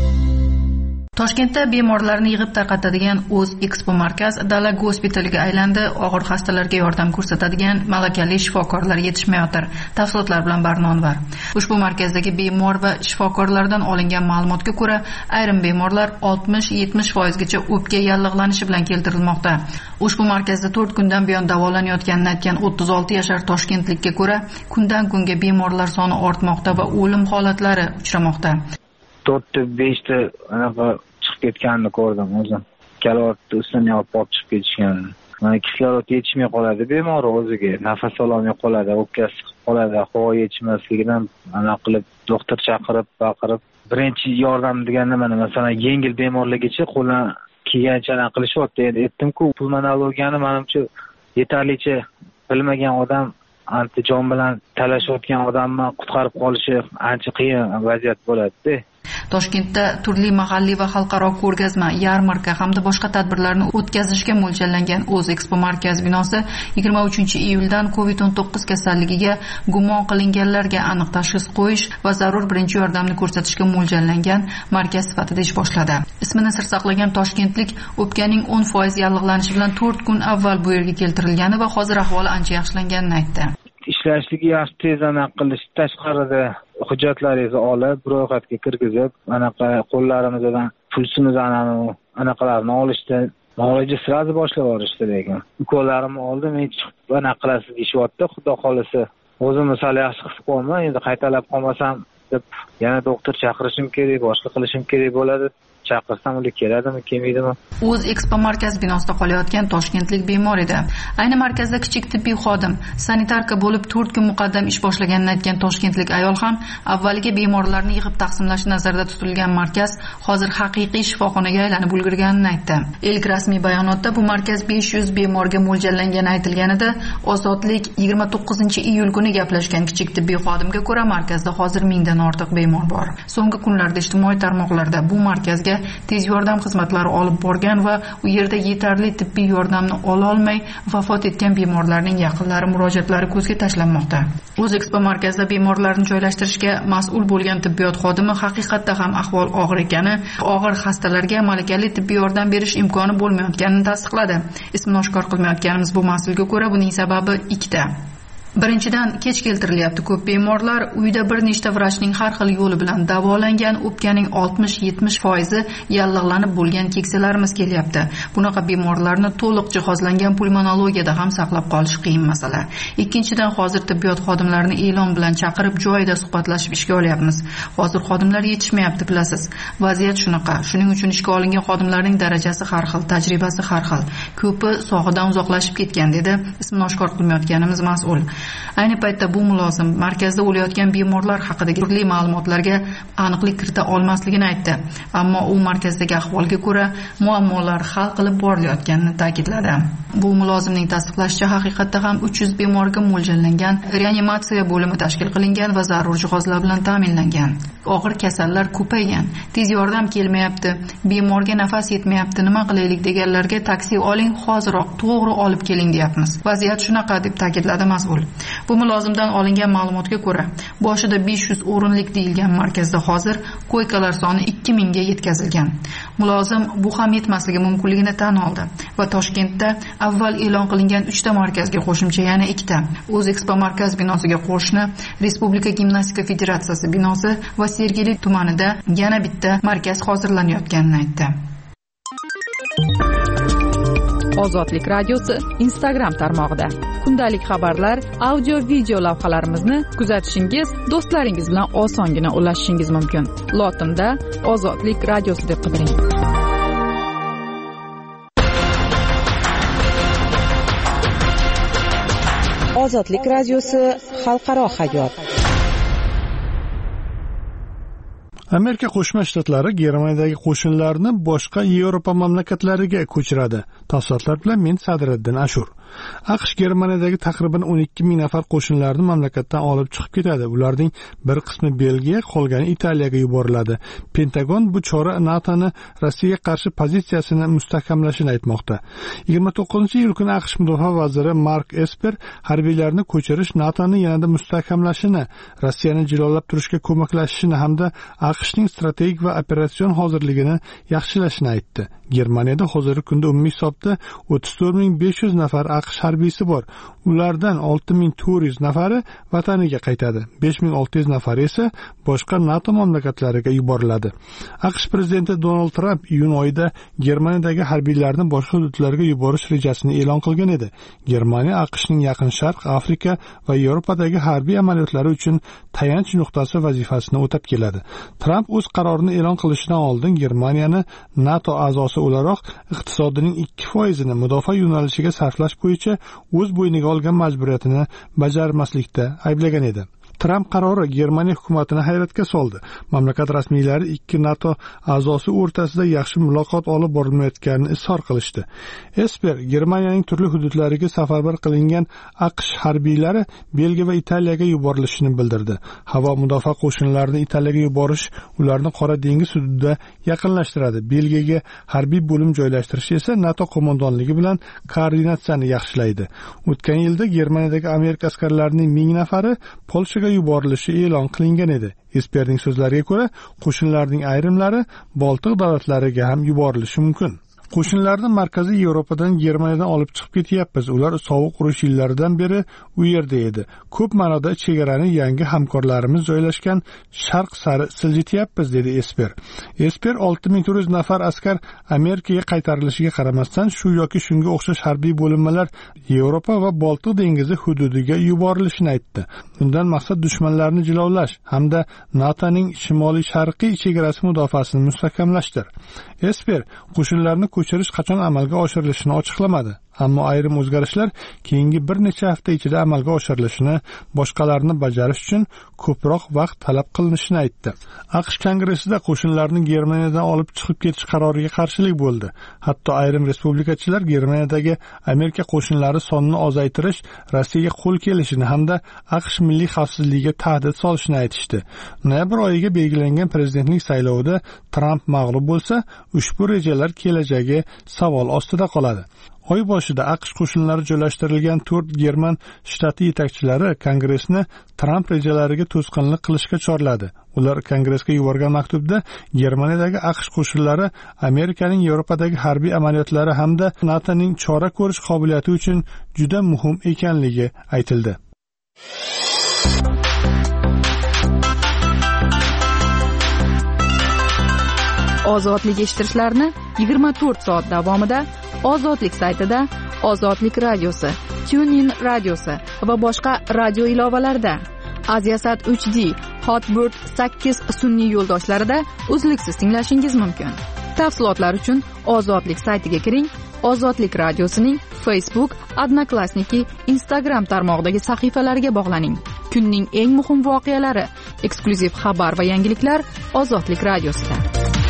Toshkentda bemorlarni yig'ib tarqatadigan O'z Expo markaz Dala gospitaliga aylandi. Og'ir xastalarga yordam ko'rsatadigan malakali shifokorlar yetishmayotir. Tafsilotlar bilan Barnonvar. Ushbu markazdagi bemor va shifokorlardan olingan ma'lumotga ko'ra, ayrim bemorlar oltmish yetmish foiz gacha o'pka yallig'lanishi bilan keltirilmoqda. Ushbu markazda to'rt kundan buyon davolanayotganini aytgan o'ttiz olti yashar toshkentlikka ko'ra, kundan kunga bemorlar soni ortmoqda va o'lim holatlari uchramoqda. to'rtta beshta anaqa chiqib ketganini ko'rdim o'zim. Kislorod ustidan olib borib chiqib ketishgan. Mana kislorod yetishmay qoladi bemor o'ziga, nafas ololmay qoladi, o'pkasi chiqib qoladi, havo yetishmasligidan anaqa qilib doktor chaqirib, baqirib, birinchi yordam deganda mana masalan yengil bemorlargacha qo'ldan kelgancha anaqa qilishyapti. Endi aytdim-ku, pulmonologiyani menimcha yetarlicha bilmagan odam antijon bilan talashayotgan odamni qutqarib qolishi ancha qiyin vaziyat bo'ladi-da. Toshkentda turli mahalliy va xalqaro ko'rgazma, yarmarka hamda boshqa tadbirlarni o'tkazishga mo'ljallangan O'z Expo markaz binosi yigirma uchinchi iyuldan covid o'n to'qqiz kasalligiga gumon qilinganlarga aniq tashxis qo'yish va zarur birinchi yordamni ko'rsatishga mo'ljallangan markaz sifatida ish boshladi. Ismini sir saqlagan toshkentlik o'pkaning o'n foiz yallig'lanishi bilan to'rt kun avval bu yerga keltirilgani va hozir ahvoli ancha yaxshilanganini aytdi. Ishlashligi yaxshi tez anaqa qilish, tashqarida hujjatlaringizni olib, ro'yxatga kirgizib, anaqa qo'llarimizdan pulsimiz anaqalarni olishdi. Muolaja sirazi boshlab yuborishdi lekin. Ukollarimni oldim, hech anaqa qilasiz deyishyapti, xudo xolisi. O'zim misol yaxshi his qilmayman, endi qaytalab qolmasam deb yana doktor chaqirishim kerak, boshqa qilishim kerak bo'ladi. Chaqirsam ular keladimi, kelmaydimi? O'z Expo markaz binosida qolayotgan toshkentlik bemor edi. Ayni markazda kichik tibbiy xodim, sanitarka bo'lib to'rt kun muqaddam ish boshlaganini aytgan toshkentlik ayol ham avvaliga bemorlarni yig'ib taqsimlashi nazarda tutilgan markaz hozir haqiqiy shifoxonaga aylanib ulgurganini aytdi. Ilk rasmiy bayonotda bu markaz besh yuz bemorga mo'ljallangani aytilganida, Ozodlik yigirma to'qqizinchi iyul kuni gaplashgan kichik tibbiy xodimga ko'ra markazda hozir mingdan ortiq bemor bor. So'nggi kunlarda ijtimoiy tarmoqlarda bu markazga hududlariga tez yordam xizmatlari olib borgan va u yerda yetarli tibbiy yordamni ololmay vafot etgan bemorlarning yaqinlari murojaatlari ko'zga tashlanmoqda. O'zekspo markazida bemorlarni joylashtirishga mas'ul bo'lgan tibbiyot xodimi haqiqatda ham ahvol og'ir ekani, og'ir xastalarga malakali tibbiy yordam berish imkoni bo'lmayotganini tasdiqladi. Ismini oshkor qilmayotganimiz bu mas'ulga ko'ra buning sababi ikkita. Birinchidan, kech keltirilyapti. Ko'p bemorlar uyda bir nechta vrachning har xil yo'li bilan davolangan, o'pkaning oltmish yetmish foizi yallig'lanib bo'lgan keksalarimiz kelyapti. Bunaqa bemorlarni to'liq jihozlangan pulmonologiyada ham saqlab qolish qiyin masala. Ikkinchidan, hozir tibbiyot xodimlarini e'lon bilan chaqirib joyida suhbatlashib ishga olyapmiz. Hozir xodimlar yetishmayapti, bilasiz. Vaziyat shunaqa. Shuning uchun ishga olingan xodimlarning darajasi har xil, tajribasi har xil. Ko'pi sog'idan uzoqlashib ketgan, dedi ismini oshkor qilmayotganimiz mas'ul. Ayni paytda bu mulozim markazda o'layotgan bemorlar haqidagi turli ma'lumotlarga aniqlik kirita olmasligini aytdi. Ammo u markazdagi ahvolga ko'ra muammolar hal qilib borilayotganini ta'kidladi. Bu mulozimning tasdiqlashicha, haqiqatda ham uch yuz bemorga mo'ljallangan reanimatsiya bo'limi tashkil qilingan va zarur jihozlar bilan ta'minlangan. Og'ir kasallar ko'paygan, tez yordam kelmayapti, bemorga nafas yetmayapti, nima qilaylik deganlarga taksi oling, hoziroq to'g'ri olib keling deyapmiz. Vaziyat shunaqa, deb ta'kidladi mas'ul. Bu mulozimdan olingan ma'lumotga ko'ra, boshida besh yuz o'rinlik deyilgan markazda hozir koykalar soni ikki mingga yetkazilgan. Mulozim bu ham yetmasligi mumkinligini tan oldi va Toshkentda avval e'lon qilingan uchta markazga qo'shimcha yana ikkita O'zekspo markaz binosiga qo'shni Respublika gimnastika federatsiyasi binosi va Sergeli tumanida yana bitta markaz hozirlanayotganini aytdi. Ozodlik radiosi Instagram tarmog'ida kundalik xabarlar, audio video lavhalarimizni kuzatishingiz, do'stlaringiz bilan osongina ulashishingiz mumkin. Lotinda Ozodlik radiosi deb qidiring. Ozodlik radiosi xalqaro hayot. Amerika Qo'shma Shtatlari Germaniyadagi qo'shinlarni boshqa Yevropa mamlakatlariga ko'chiradi. Tafsilotlar bilan men Sadriddin Ashur. AQSh Germaniyadagi taqriban o'n ikki ming nafar qo'shinlarni mamlakatdan olib chiqib ketadi. Ularning bir qismi Belgiya, qolgani Italiyaga yuboriladi. Pentagon bu chora NATOni Rossiyaga qarshi pozitsiyasini mustahkamlashini aytmoqda. yigirma to'qqizinchi iyul kuni AQSh mudofaa vaziri Mark Esper harbiylarni ko'chirish NATOni yanada mustahkamlashini, Rossiyani jilolab turishga ko'maklashishini hamda AQShning strategik va operatsion hozirligini yaxshilashini aytdi. Germaniyada hozirgi kunda umumiy hisobda o'ttiz to'rt ming besh yuz nafar AQSh harbiysi bor. Ulardan olti ming to'rt yuz nafari vataniga qaytadi. besh ming olti yuz nafari esa boshqa NATO mamlakatlariga yuboriladi. AQSh prezidenti Donald Trump iyun oyida Germaniyadagi harbiylarni boshqa hududlarga yuborish rejasini e'lon qilgan edi. Germaniya AQShning Yaqin Sharq, Afrika va Yevropadagi harbiy amaliyotlari uchun tayanch nuqtasi vazifasini o'tab keladi. Trump o'z qarorini e'lon qilishidan oldin Germaniyani NATO a'zosi o'laroq iqtisodining ikki foizini mudofaa yo'nalishiga sarflash bo'yicha o'z bo'yniga olgan majburiyatini bajarmaslikda ayblagan edi. Trump qarori Germaniya hukumatini hayratga soldi. Mamlakat rasmiylari ikki NATO a'zosi o'rtasida yaxshi muloqot olib borilmayotganini izhor qilishdi. Esper Germaniyaning turli hududlariga safarbar qilingan AQSh harbiylari Belgiya va Italiyaga yuborilishini bildirdi. Havo mudofaa qo'shinlarini Italiyaga yuborish ularni Qora dengiz hududida yaqinlashtiradi. Belgiyaga harbiy bo'lim joylashtirish esa NATO qo'mondonligi bilan koordinatsiyani yaxshilaydi. O'tgan yilda Germaniyadagi Amerika askarlarining ming nafari Polshaga yuborilishi e'lon qilingan edi. Esperning so'zlariga ko'ra, qo'shinlarning ayrimlari Boltiq davlatlariga ham yuborilishi mumkin. Qo'shinlarni Markaziy Yevropadan Germaniyadan olib chiqib ketyapmiz. Ular sovuq urush yillaridan beri u yerda edi. Ko'p ma'noda chegarani yangi hamkorlarimiz joylashgan sharq sari siljityapmiz, dedi Esper. Esper olti ming to'rt yuz nafar askar Amerikaga qaytarilishiga qaramasdan shu yoki shunga o'xshash harbiy bo'linmalar Yevropa va Boltiq dengizi hududiga yuborilishini aytdi. Bundan maqsad dushmanlarni jilovlash hamda NATOning shimoliy sharqiy chegarasi mudofaasini mustahkamlashdir. Esper qo'shinlarni ko'chirish qachon amalga oshirilishini ochiqlamadi. ammo ayrim o'zgarishlar keyingi bir necha hafta ichida amalga oshirilishini, boshqalarni bajarish uchun ko'proq vaqt talab qilinishini aytdi. AQSh kongressida qo'shinlarni Germaniyadan olib chiqib ketish qaroriga qarshilik bo'ldi. Hatto ayrim respublikachilar Germaniyadagi Amerika qo'shinlari sonini ozaytirish Rossiyaga qo'l kelishini hamda AQSh milliy xavfsizligiga tahdid solishini aytishdi. Noyabr oyiga belgilangan prezidentlik saylovida Tramp mag'lub bo'lsa, ushbu rejalar kelajagi savol ostida qoladi. Oy boshida AQSh qo'shinlari joylashtirilgan to'rt German shtati yetakchilari Kongressni Tramp rejalariga to'sqinlik qilishga chorladi. Ular Kongressga yuborgan maktubda Germaniyadagi AQSh qo'shinlari Amerikaning Yevropadagi harbiy amaliyotlari hamda NATOning chora ko'rish qobiliyati uchun juda muhim ekanligi aytildi. Ozodlik eshittirishlarni yigirma to'rt soat davomida Ozodlik saytida, Ozodlik radiosi, TuneIn radiosi va boshqa radio ilovalarida, Aziasat uch D, Hotbird sakkiz sun'iy yo'ldoshlarida uzluksiz tinglashingiz mumkin. Tafsilotlar uchun Ozodlik saytiga kiring. Ozodlik radiosining Facebook, Odnoklassniki, Instagram tarmog'idagi sahifalariga bog'laning. Kunning eng muhim voqealari, eksklyuziv xabar va yangiliklar Ozodlik radiosida.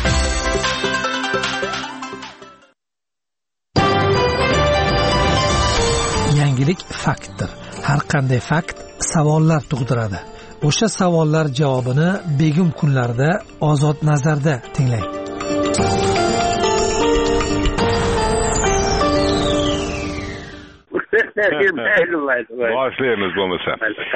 Yangilik faktdir. Har qanday fakt savollar tug'diradi. O'sha savollar javobini begim kunlarda Ozod nazarda tinglang. Boshlaymiz bo'lmasa.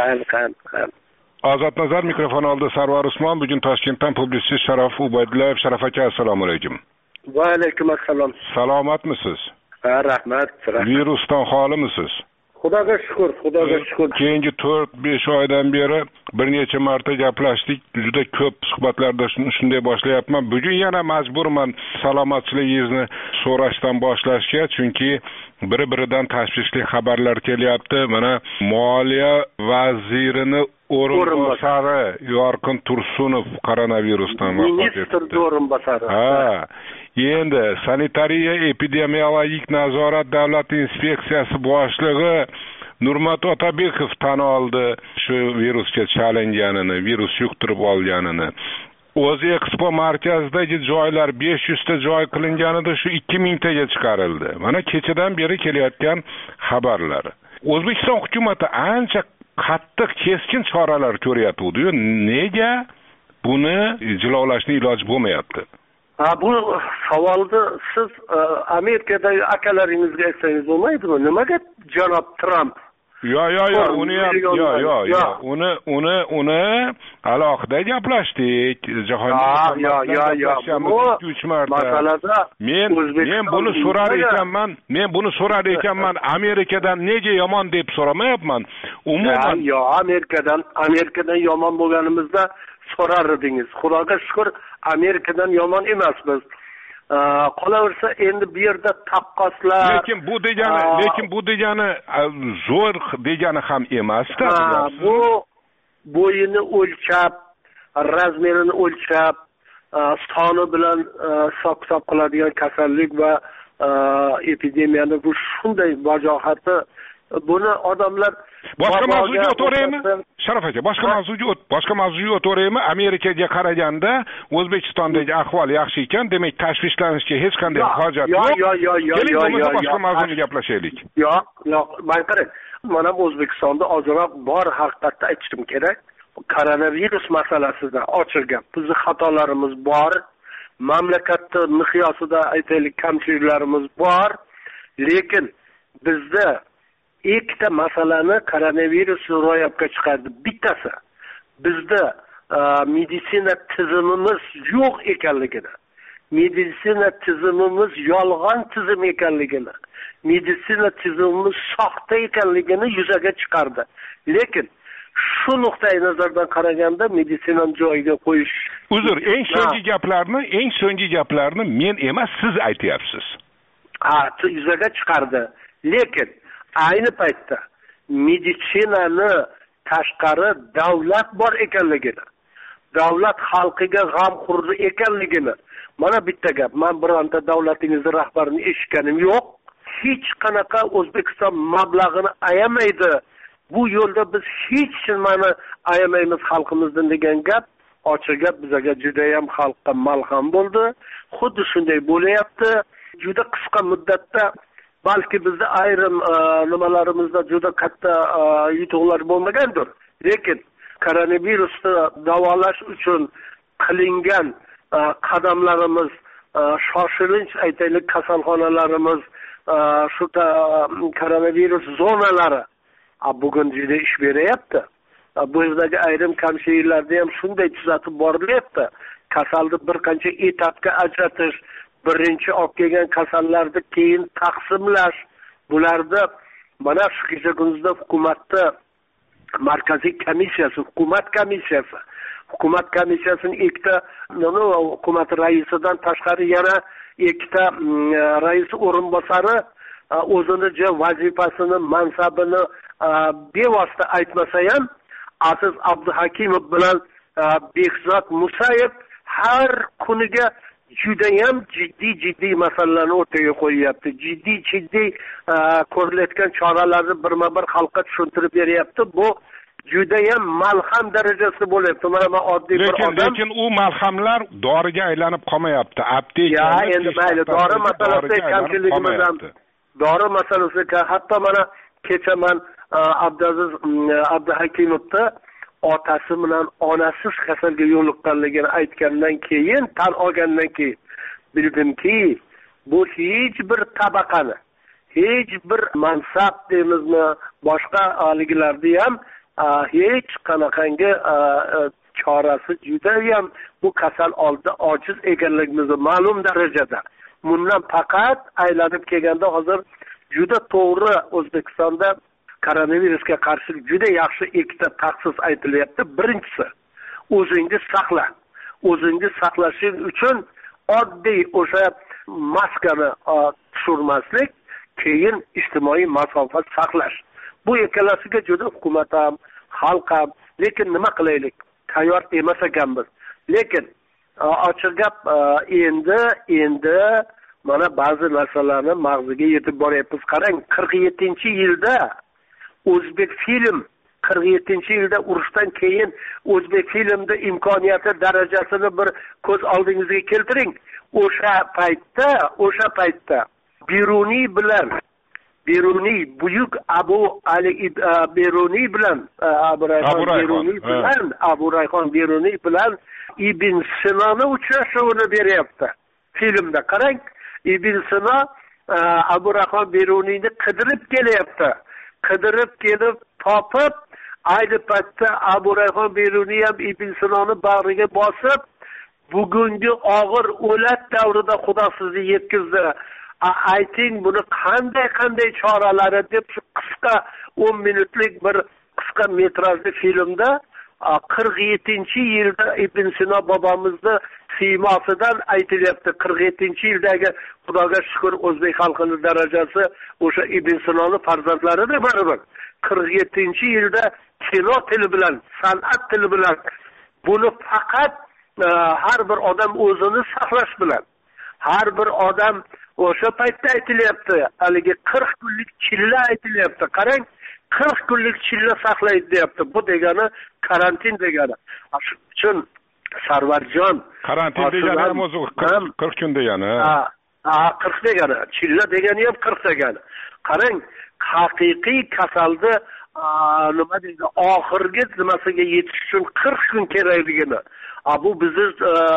Ozod nazar mikrofon oldi Sarvar Usmon. Bugun Toshkentdan publitsist Sharof Ubaydullayev. Sharof aka, assalomu alaykum. Va alaykum assalom. Salomatmisiz? Ha, rahmat. Virusdan xolimisiz? Xudoga shukr, xudoga shukr. Keyingi to'rt besh oydan beri bir necha marta gaplashdik. Juda ko'p suhbatlarda shunday boshlayapman. Bugun yana majburman salomatligingizni so'rashdan boshlashga, chunki bir-biridan tashvishli xabarlar kelyapti. Mana Moliya vazirining o'rinbosari Yorqin Tursunov koronavirusdan vafot etdi. Ministr o'rinbosari. Ha. Endi sanitariya epidemiologik nazorat davlat inspeksiyasi boshlig'i Nurmat Otabekov tan oldi shu virusga chalinganini, virus yuqtirib olganini. O'zi Expo markazidagi joylar besh yuz ta joy qilinganida shu ikki ming taga chiqarildi. Mana kechadan beri kelayotgan xabarlar. O'zbekiston hukumatı ancha qattiq keskin choralar ko'ryapti-yu. Nega buni jilovlashning iloji bo'lmayapti? Ha, bu savolni siz Amerikadagi akalaringizga aytsangiz bo'lmaydimi? Nimaga janob Tramp? Yo, yo, yo, uni ham, yo, yo, yo, uni, uni, uni alohida gaplashdik. Jahongir, yo, yo, yo, uch marta. Men, men buni so'rar ekanman, men buni so'rar ekanman, Amerikadan nega yomon deb so'ramayapman. Umuman, yo, Amerikadan, Amerikadan yomon bo'lganimizda so'rar edingiz. Xudoga shukr, Amerikadan yomon emasmiz. Qolaversa endi bu yerda taqqoslar. Lekin bu degani, lekin bu degani zo'r degani ham emas-da. Bu bo'yini o'lchab, razmerini o'lchab, soni bilan hisob-kitob qiladigan kasallik va epidemiyani bu shunday vajohati. Buni odamlar boshqa mavzuga o'taymi? Sharof aka, boshqa mavzuga o't, boshqa mavzuga o'taymi? Amerikaga qaraganda O'zbekistondagi ahvol yaxshi ekan, demak tashvishlanishga hech qanday hojat yo'q. Yo'q, yo'q, yo'q, yo'q, yo'q. Boshqa mavzuni gaplashaylik. Yo'q, yo'q, men qarang. Mana O'zbekistonda ozroq bor haqiqatni aytishim kerak. Koronavirus masalasida ochiq gap. Bizning xatolarimiz bor. Mamlakatda miqyosida aytaylik kamchiliklarimiz bor. Lekin bizda ikkita masalani koronavirus ro'yobga chiqardi. Bittasi bizda meditsina tizimimiz yo'q ekanligini, meditsina tizimimiz yolg'on tizim ekanligini, meditsina tizimimiz soxta ekanligini yuzaga chiqardi. Lekin shu nuqtai nazardan qaraganda meditsinani joyiga qo'yish. Uzr, eng so'nggi gaplarni, eng so'nggi gaplarni men emas, siz aytyapsiz. Ha, yuzaga chiqardi. Lekin ayni paytda meditsinani tashqari davlat bor ekanligini, davlat xalqiga g'amxo'rlik ekanligini, mana bitta gap. Men bironta davlatingizning rahbarini eshitganim yo'q. hech qanaqa O'zbekiston mablag'ini ayamaydi. Bu yo'lda biz hech nimani ayamaymiz xalqimizdan degan gap ochiq gap bizga juda ham xalqqa malham bo'ldi. Xuddi shunday bo'layapti. Juda qisqa muddatda balki bizda ayrim nimalarimizda juda katta yutuqlar bo'lmagandir. Lekin koronavirusni davolash uchun qilingan qadamlarimiz, shoshilinch aytaylik kasalxonalarimiz, shu koronavirus zonalari bugun juda ish beryapti. Bu yerdagi ayrim kamchiliklarda ham shunday tuzatib borilyapti. Kasalni bir qancha etapga ajratish, birinchi olib kelgan kasallarni keyin taqsimlash, bularda mana shu kecha kunduzda hukumatda markaziy komissiyasi, hukumat komissiyasi, hukumat komissiyasining ikkita hukumat raisidan tashqari yana ikkita rais o'rinbosari o'zini vazifasini, mansabini bevosita aytmasa ham Aziz Abduhakimov bilan Behzod Musayev har kuniga juda ham jiddiy jiddiy masalalarni o'rtaga qo'yyapti. Jiddiy jiddiy ko'rilayotgan choralarni birma-bir xalqqa tushuntirib beryapti. Bu juda ham malham darajasida bo'lyapti. Mana men oddiy bir odam. Lekin u malhamlar doriga aylanib qolmayapti. Aptek. Ya, endi mayli, dori masalasida kamchiligimiz ham. Dori masalasida hatto mana kecha men Abdulaziz Abduhakimovni otasi bilan onasiz kasalga yo'liqqanligini aytgandan keyin, tan olgandan keyin bildimki, bu hech bir tabaqani, hech bir mansab deymizmi, boshqa aliglarda ham hech qanaqangi chorasi juda ham bu kasal oldida ojiz ekanligimizni ma'lum darajada. Bundan faqat aylanib kelganda hozir juda to'g'ri O'zbekistonda koronavirusga qarshi juda yaxshi ikkita tavsiya aytilyapti. Birinchisi, o'zingiz saqla. O'zingiz saqlashing uchun oddiy o'sha maskani tushirmaslik, keyin ijtimoiy masofa saqlash. Bu ikkalasiga juda hukumat ham, xalq ham, lekin nima qilaylik? Tayyor emas ekanmiz. Lekin ochiq gap, endi endi mana ba'zi narsalarni mag'ziga yetib boryapmiz. Qarang, qirq yettinchi yilda O'zbek film qirq yettinchi yilda urushdan keyin O'zbek filmda imkoniyati darajasini bir ko'z oldingizga keltiring. O'sha paytda, o'sha paytda Beruniy bilan Beruniy buyuk Abu Ali Beruniy bilan Abu Rayhon Beruniy bilan Abu Rayhon Beruniy bilan Ibn Sinoni uchrashuvini beryapti. Filmda qarang, Ibn Sino Abu Rayhon Beruniyni qidirib kelyapti. Qidirib kelib topib, ayni paytda Abu Rayhon Beruniy ham Ibn Sinoni bag'riga bosib, bugungi og'ir o'lat davrida Xudo sizni yetkazdi. Ayting, buni qanday qanday choralari deb shu qisqa o'n minutlik bir qisqa metrajli filmda qirq yettinchi yilda Ibn Sino bobomizni siymosidan aytilyapti. qirq yettinchi yildagi Xudoga shukr o'zbek xalqining darajasi o'sha Ibn Sinoni farzandlarida baribir. qirq yettinchi yilda kino tili bilan, san'at tili bilan buni faqat har bir odam o'zini saqlash bilan, har bir odam o'sha paytda aytilyapti. Haligi qirq kunlik chilla aytilyapti. Qarang, qirq kunlik chilla saqlaydi deyapti. Bu degani karantin degani. Shuning uchun Sarvarjon karantin degani ham o'zi qirq kun degani. Ha, ha, qirq degani. Chilla degani ham qirq degani. Qarang, haqiqiy kasalni nima deydi, oxirgi nimasiga yetish uchun qirq kun kerakligini. Bu bizni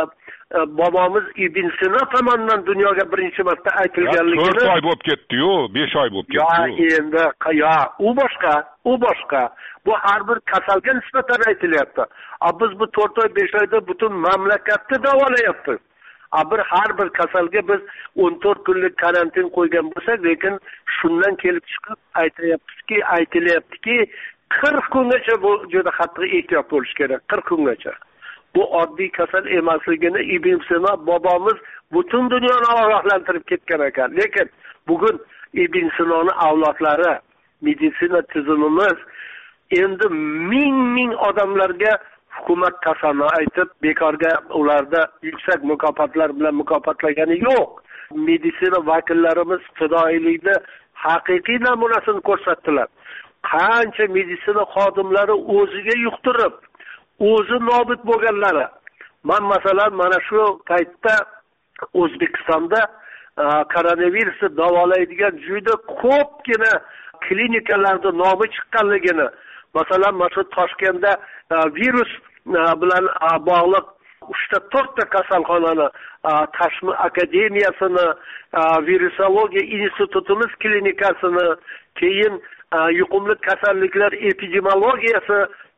bobomiz Ibn Sino tomonidan dunyoga birinchi marta aytilganligini. to'rt oy bo'lib ketdi-yu, besh oy bo'lib ketdi-yu. Ya endi, ya, u boshqa, u boshqa. Bu har bir kasalga nisbatan aytilyapti. Biz bu to'rt oy, besh oyda butun mamlakatni davolayapmiz. Bir har bir kasalga biz o'n to'rt kunlik karantin qo'ygan bo'lsak, lekin shundan kelib chiqib aytayapmizki, aytilyaptiki, qirq kungacha bu juda qattiq ehtiyot bo'lish kerak, qirq kungacha. Bu oddiy kasal emasligini Ibn Sino bobomiz butun dunyoni ogohlantirib ketgan ekan. Lekin bugun Ibn Sinoni avlodlari, meditsina tizimimiz endi ming-ming odamlarga hukumat tasanno aytib, bekorga ularda yuksak mukofotlar bilan mukofotlagani yo'q. Meditsina vakillarimiz fidoyilikni haqiqiy namunasini ko'rsatdilar. Qancha meditsina xodimlari o'ziga yuqtirib, o'zi nobud bo'lganlari. Men masalan mana shu paytda O'zbekistonda koronavirusni davolaydigan juda ko'pgina klinikalarda nomi chiqqanligini, masalan, mana shu Toshkentda virus bilan bog'liq uchta to'rtta kasalxonani, Tashmi akademiyasini, virusologiya institutimiz klinikasini, keyin yuqumli kasalliklar epidemiologiyasi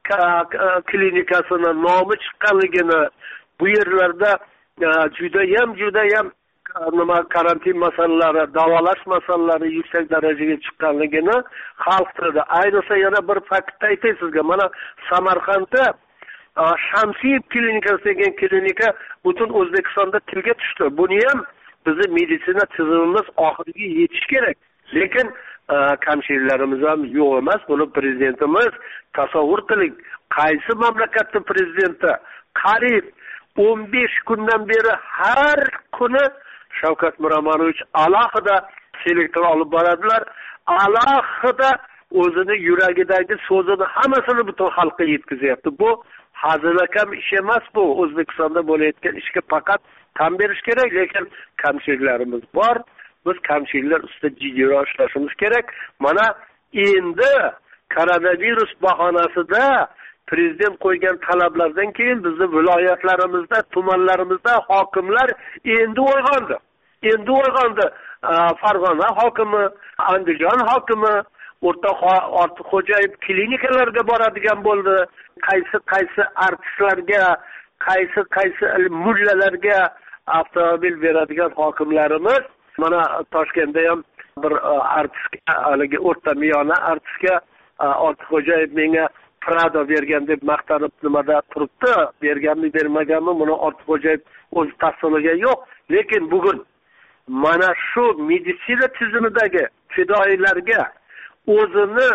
klinikasini nomi chiqqanligini, bu yerlarda judayam judayam nima karantin masalalari, davolash masalalari yuksak darajaga chiqqanligini xalq tilida. Ayniqsa yana bir fakt aytay sizga. Mana Samarqandda Shamsiyev klinikasi degan klinika butun O'zbekistonda tilga tushdi. Buni ham bizning meditsina tizimimiz oxiriga yetish kerak. Lekin kamchiliklarimiz ham yo'q emas. Buni prezidentimiz tasavvur qiling. Qaysi mamlakatning prezidenti qariyb o'n besh kundan beri har kuni Shavkat Miromonovich alohida selektor olib boradilar. Alohida o'zini yuragidagi so'zini hammasini butun xalqqa yetkazyapti. Bu hazilakam ish emas bu. O'zbekistonda bo'layotgan ishga faqat tan berish kerak, lekin kamchiliklarimiz bor. Biz kamchiliklar ustida jiddiy ishlashimiz kerak. Mana endi koronavirus bahonasida prezident qo'ygan talablardan keyin bizning viloyatlarimizda, tumanlarimizda hokimlar endi uyg'ondi. Endi uyg'ondi. Farg'ona hokimi, Andijon hokimi, O'rtoq Ortiqxo'jayev klinikalarga boradigan bo'ldi. Qaysi qaysi artistlarga, qaysi qaysi mullalarga avtomobil beradigan hokimlarimiz. Mana Toshkentda ham bir artistga, haligi o'rta miyona artistga Ortiqxo'jayev menga Prado bergan deb maqtanib nimada turibdi. Berganmi, bermaganmi, buni Ortiqxo'jayev o'zi tasdiqlagan yo'q. Lekin bugun mana shu meditsina tizimidagi fidoyilarga o'zini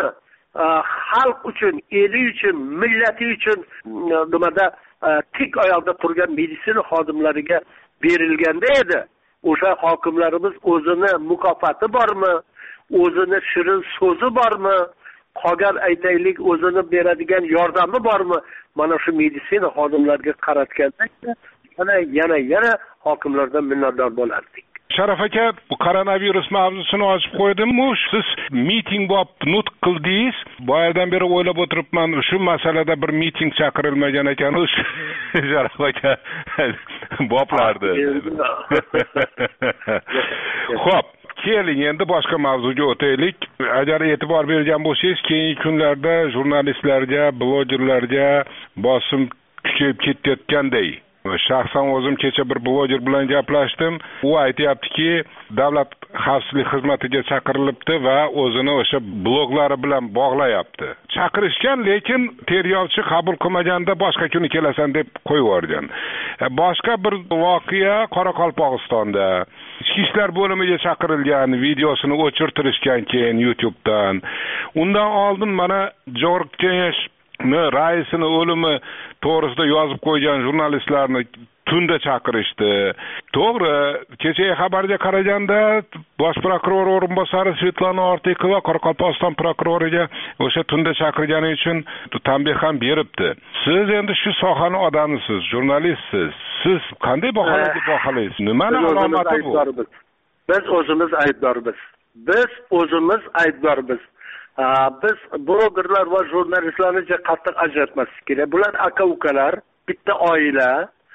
xalq uchun, eli uchun, millati uchun nimada tik oyoqda turgan meditsina xodimlariga berilganda edi. O'sha hokimlarimiz o'zini mukofoti bormi? O'zini shirin so'zi bormi? Qolgan aytaylik o'zini beradigan yordami bormi? Mana shu meditsina xodimlariga qaratganda yana yana yana hokimlardan minnatdor bo'lardik. Sharaf aka, bu koronavirus mavzusini ochib qo'ydim-ku, siz miting bo'lib nutq qildingiz. Boyadan beri o'ylab o'tiribman, shu masalada bir miting chaqirilmagan ekan, Sharaf aka boplardi. Xo'p, keling endi boshqa mavzuga o'taylik. Agar e'tibor bergan bo'lsangiz, keyingi kunlarda jurnalistlarga, blogerlarga bosim kuchayib ketayotganday. Shaxsan o'zim kecha bir bloger bilan gaplashdim. U aytayaptiki, davlat xavfsizlik xizmatiga chaqirilibdi va o'zini o'sha bloglari bilan bog'layapti. Chaqirishgan, lekin tergovchi qabul qilmaganda boshqa kuni kelasan deb qo'yib yuborgan. Boshqa bir voqea Qoraqalpog'istonda ichki ishlar bo'limiga chaqirilgan, videosini o'chirtirishgan keyin YouTube'dan. Undan oldin mana Jo'rg Kengash raisini o'limi to'g'risida yozib qo'ygan jurnalistlarni tunda chaqirishdi. To'g'ri, kechagi xabarga qaraganda bosh prokuror o'rinbosari Svetlana Ortiqova Qoraqalpog'iston prokuroriga o'sha tunda chaqirgani uchun tanbeh ham beribdi. Siz endi shu sohaning odamisiz, jurnalistsiz. Siz qanday baholaysiz, baholaysiz? Nimani alomati bu? Biz o'zimiz aybdormiz. Biz o'zimiz aybdormiz. Biz blogerlar va jurnalistlarni qattiq ajratmaslik kerak. Bular aka-ukalar, bitta oila.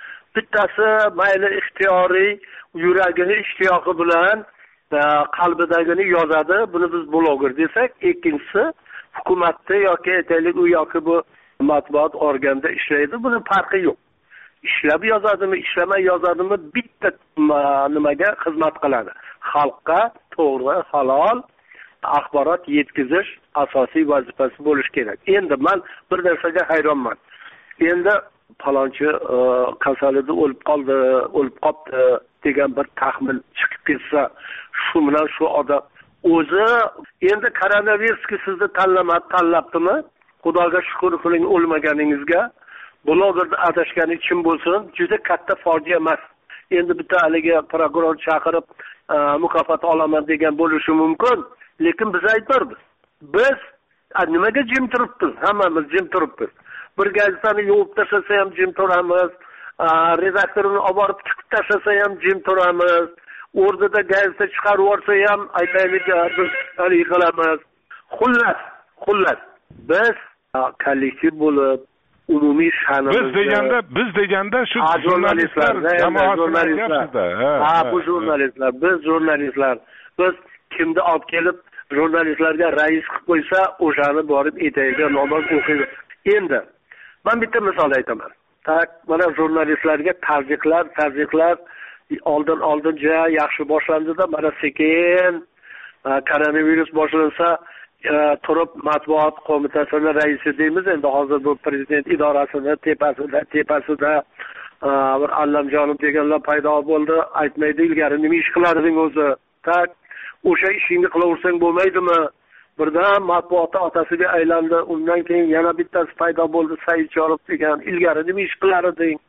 Bittasi mayli ixtiyoriy yuragini ishtiyoqi bilan qalbidagini yozadi. Buni biz bloger desak, ikkinchisi hukumatda yoki aytaylik u yoki bu matbuot organida ishlaydi. Buni farqi yo'q. Ishlab yozadimi, ishlamay yozadimi, bitta nimaga xizmat qiladi. Xalqqa to'g'ri, halol axborot yetkazish asosiy vazifasi bo'lishi kerak. Endi men bir narsaga hayronman. Endi falonchi kasalida o'lib qoldi, o'lib qopti degan bir taxmin chiqib ketsa, shu bilan shu odam o'zi endi koronavirusga sizni tanlamadi, tanlabdimi? Xudoga shukr qiling o'lmaganingizga. Blogerda adashgani kim bo'lsin, juda katta fojia emas. Endi bitta haligi prokuror chaqirib mukofot olaman degan bo'lishi mumkin. lekin biz aytamiz, biz nimaga jim turibmiz? Hammamiz jim turibmiz. Bir gazetani yuvib tashlasa ham jim turamiz, redaktorini olib borib chiqib tashlasa ham jim turamiz, o'rnida gazeta chiqarib yuborsa ham aytaylik biz hali qilamiz. Xullas, xullas biz kollektiv bo'lib umumiy sha'nimizni biz deganda biz deganda shu jurnalistlar jamoasida ha bu jurnalistlar biz jurnalistlar biz kimni olib kelib jurnalistlarga rais qilib qo'ysa o'shani borib etagiga namoz o'qiydi. Endi men bitta misol aytaman. Tak mana jurnalistlarga tazyiqlar tazyiqlar oldin oldin juda yaxshi boshlandida, mana sekin koronavirus boshlansa turib matbuot qo'mitasining raisi deymiz, endi hozir bu prezident idorasini tepasida tepasida bir Allamjonov deganlar paydo bo'ldi. Aytmaydi, ilgari nima ish qilarding o'zi? Tak o'sha ishingni qilaversang bo'lmaydimi? Birdan matbuotda otasiga aylandi. Undan keyin yana bittasi paydo bo'ldi, Saidjonov degan. Ilgari nima ish qilarding?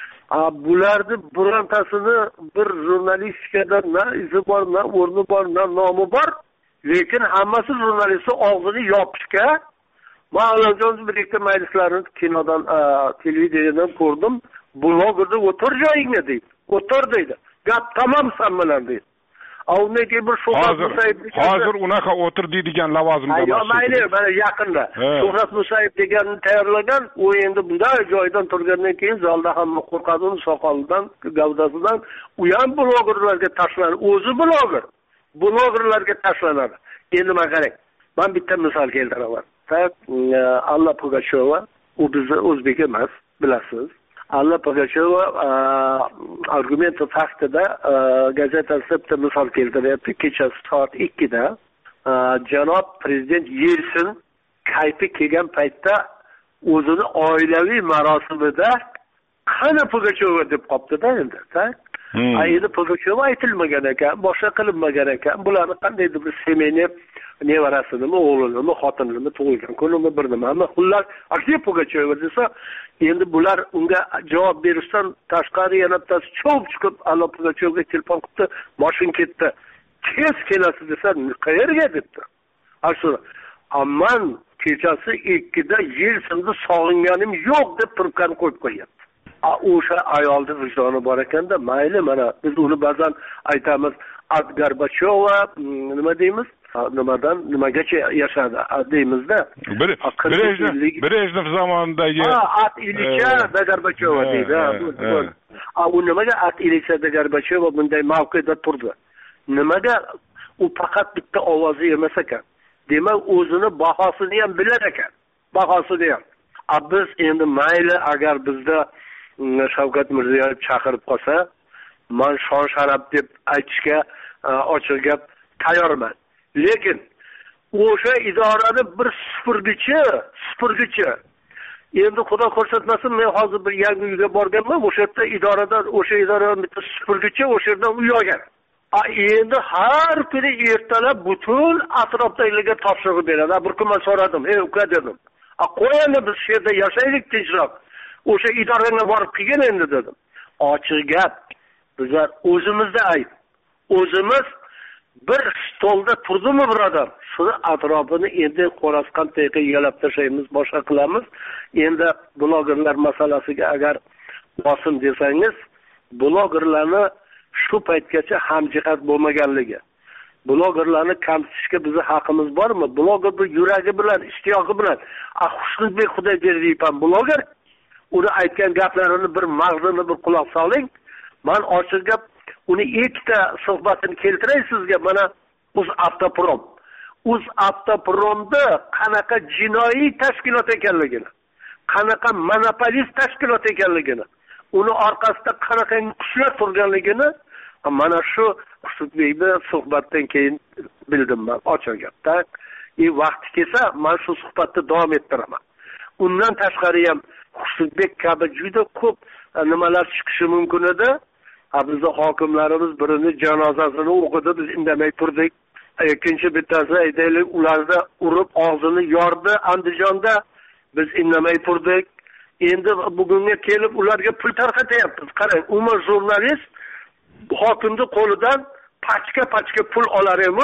Bularni birontasini bir jurnalistikada na izi bor, na o'rni bor, na nomi bor. Lekin hammasi jurnalistni og'zini yopishga. Men Allamjonov bir ikkita majlislarini kinodan, televiziyadan ko'rdim. Blogerda o'tir joyingga deydi. O'tir deydi. Gap tamom san bilan deydi. Avniki bir Shuhrat Musayev hozir unaqa o'tir deydigan lavozimda emas. Yo'q, mayli, mana yaqinda Shuhrat Musayev deganni tayyorlagan, u endi bunday joydan turgandan keyin zalda hamma qo'rqadi uni soqolidan, gavdasidan. U ham blogerlarga tashlanadi. O'zi bloger. Blogerlarga tashlanadi. Endi men qarang. Men bitta misol keltiraman. Tak Alla Pugacheva, u bizning o'zbek emas, bilasiz. Alla Pugacheva argument faktida gazetasida bitta misol keltiryapti. Kechasi soat ikkida janob prezident Yelsin kayfi kelgan paytda o'zini oilaviy marosimida qani Pugacheva deb qopdi-da endi, tak? Ayni Pugacheva aytilmagan ekan, boshqa qilinmagan ekan. Bularni qandaydir bir semeni nevarasini, o'g'lini, xotinini tug'ilgan kunimi bir nimami. Xullas, Aksiya Pugacheva desa, endi bular unga javob berishdan tashqari yana bittasi cho'p chiqib, Alla Pugachevga telefon qildi, mashin ketdi. Tez kelasiz desa, qayerga debdi. Ashu amman kechasi ikkida Yelsinni sog'inganim yo'q deb turibgan qo'yib qo'yapti. O'sha ayolni vijdoni bor ekanda, mayli, mana biz uni ba'zan aytamiz, Ad Gorbacheva nima deymiz? Nimadan nimagacha yashadi deymizda. Brejnev zamonidagi ha Ad Ilicha da Gorbacheva deydi. A u nimaga Ad Ilicha da Gorbacheva bunday mavqeda turdi? Nimaga u faqat bitta ovozi emas ekan. Demak, o'zini bahosini ham bilar ekan. Bahosini ham. A biz endi mayli agar bizda Shavkat Mirziyoyev chaqirib qolsa, men shon sharaf deb aytishga ochiq gap tayyorman. Lekin o'sha idorani bir supurgichi, supurgichi. Endi Xudo ko'rsatmasin, men hozir bir yangi uyga borganman, o'sha yerda idorada, o'sha idoradan bitta supurgichi o'sha yerdan uy olgan. A endi har kuni ertalab butun atrofdagilarga topshiriq beradi. Bir kun men so'radim, "Ey uka" dedim. "A qo'yinglar, biz shu yerda yashaylik tinchroq. O'sha idoraga borib kelgan endi" dedim. Ochiq gap. Bizlar o'zimizda ayb. O'zimiz bir stolda turdimi birodar? Shuni atrofini endi qo'rasqan tayqa yig'lab tashlaymiz, boshqa qilamiz. Endi blogerlar masalasiga agar bosim desangiz, blogerlarni shu paytgacha hamjihat bo'lmaganligi. Blogerlarni kamsitishga bizning haqqimiz bormi? Bloger bir yuragi bilan, ishtiyoqi bilan, "Ah, Xushnudbek Xudoyberdiev ham bloger, uni aytgan gaplarini bir mag'zini bir quloq soling." Men ochiq gap, uni ikkita suhbatini keltiray sizga. Mana Uz Avtoprom. Uz Avtopromda qanaqa jinoiy tashkilot ekanligini, qanaqa monopolist tashkilot ekanligini, uni orqasida qanaqa kuchlar turganligini mana shu Xushnudbekning suhbatdan keyin bildim men, ochiq gapda. E vaqti kelsa, men shu suhbatni davom ettiraman. Undan tashqari ham Xushnudbek kabi juda ko'p nimalar chiqishi mumkin edi. Bizning hokimlarimiz birini janozasini o'qidi, biz indamay turdik. Ikkinchi bittasi aytaylik, ularda urib og'zini yordi Andijonda, biz indamay turdik. Endi bugunga kelib ularga pul tarqatyapmiz. Qarang, umuman jurnalist hokimning qo'lidan pachka-pachka pul olar emish,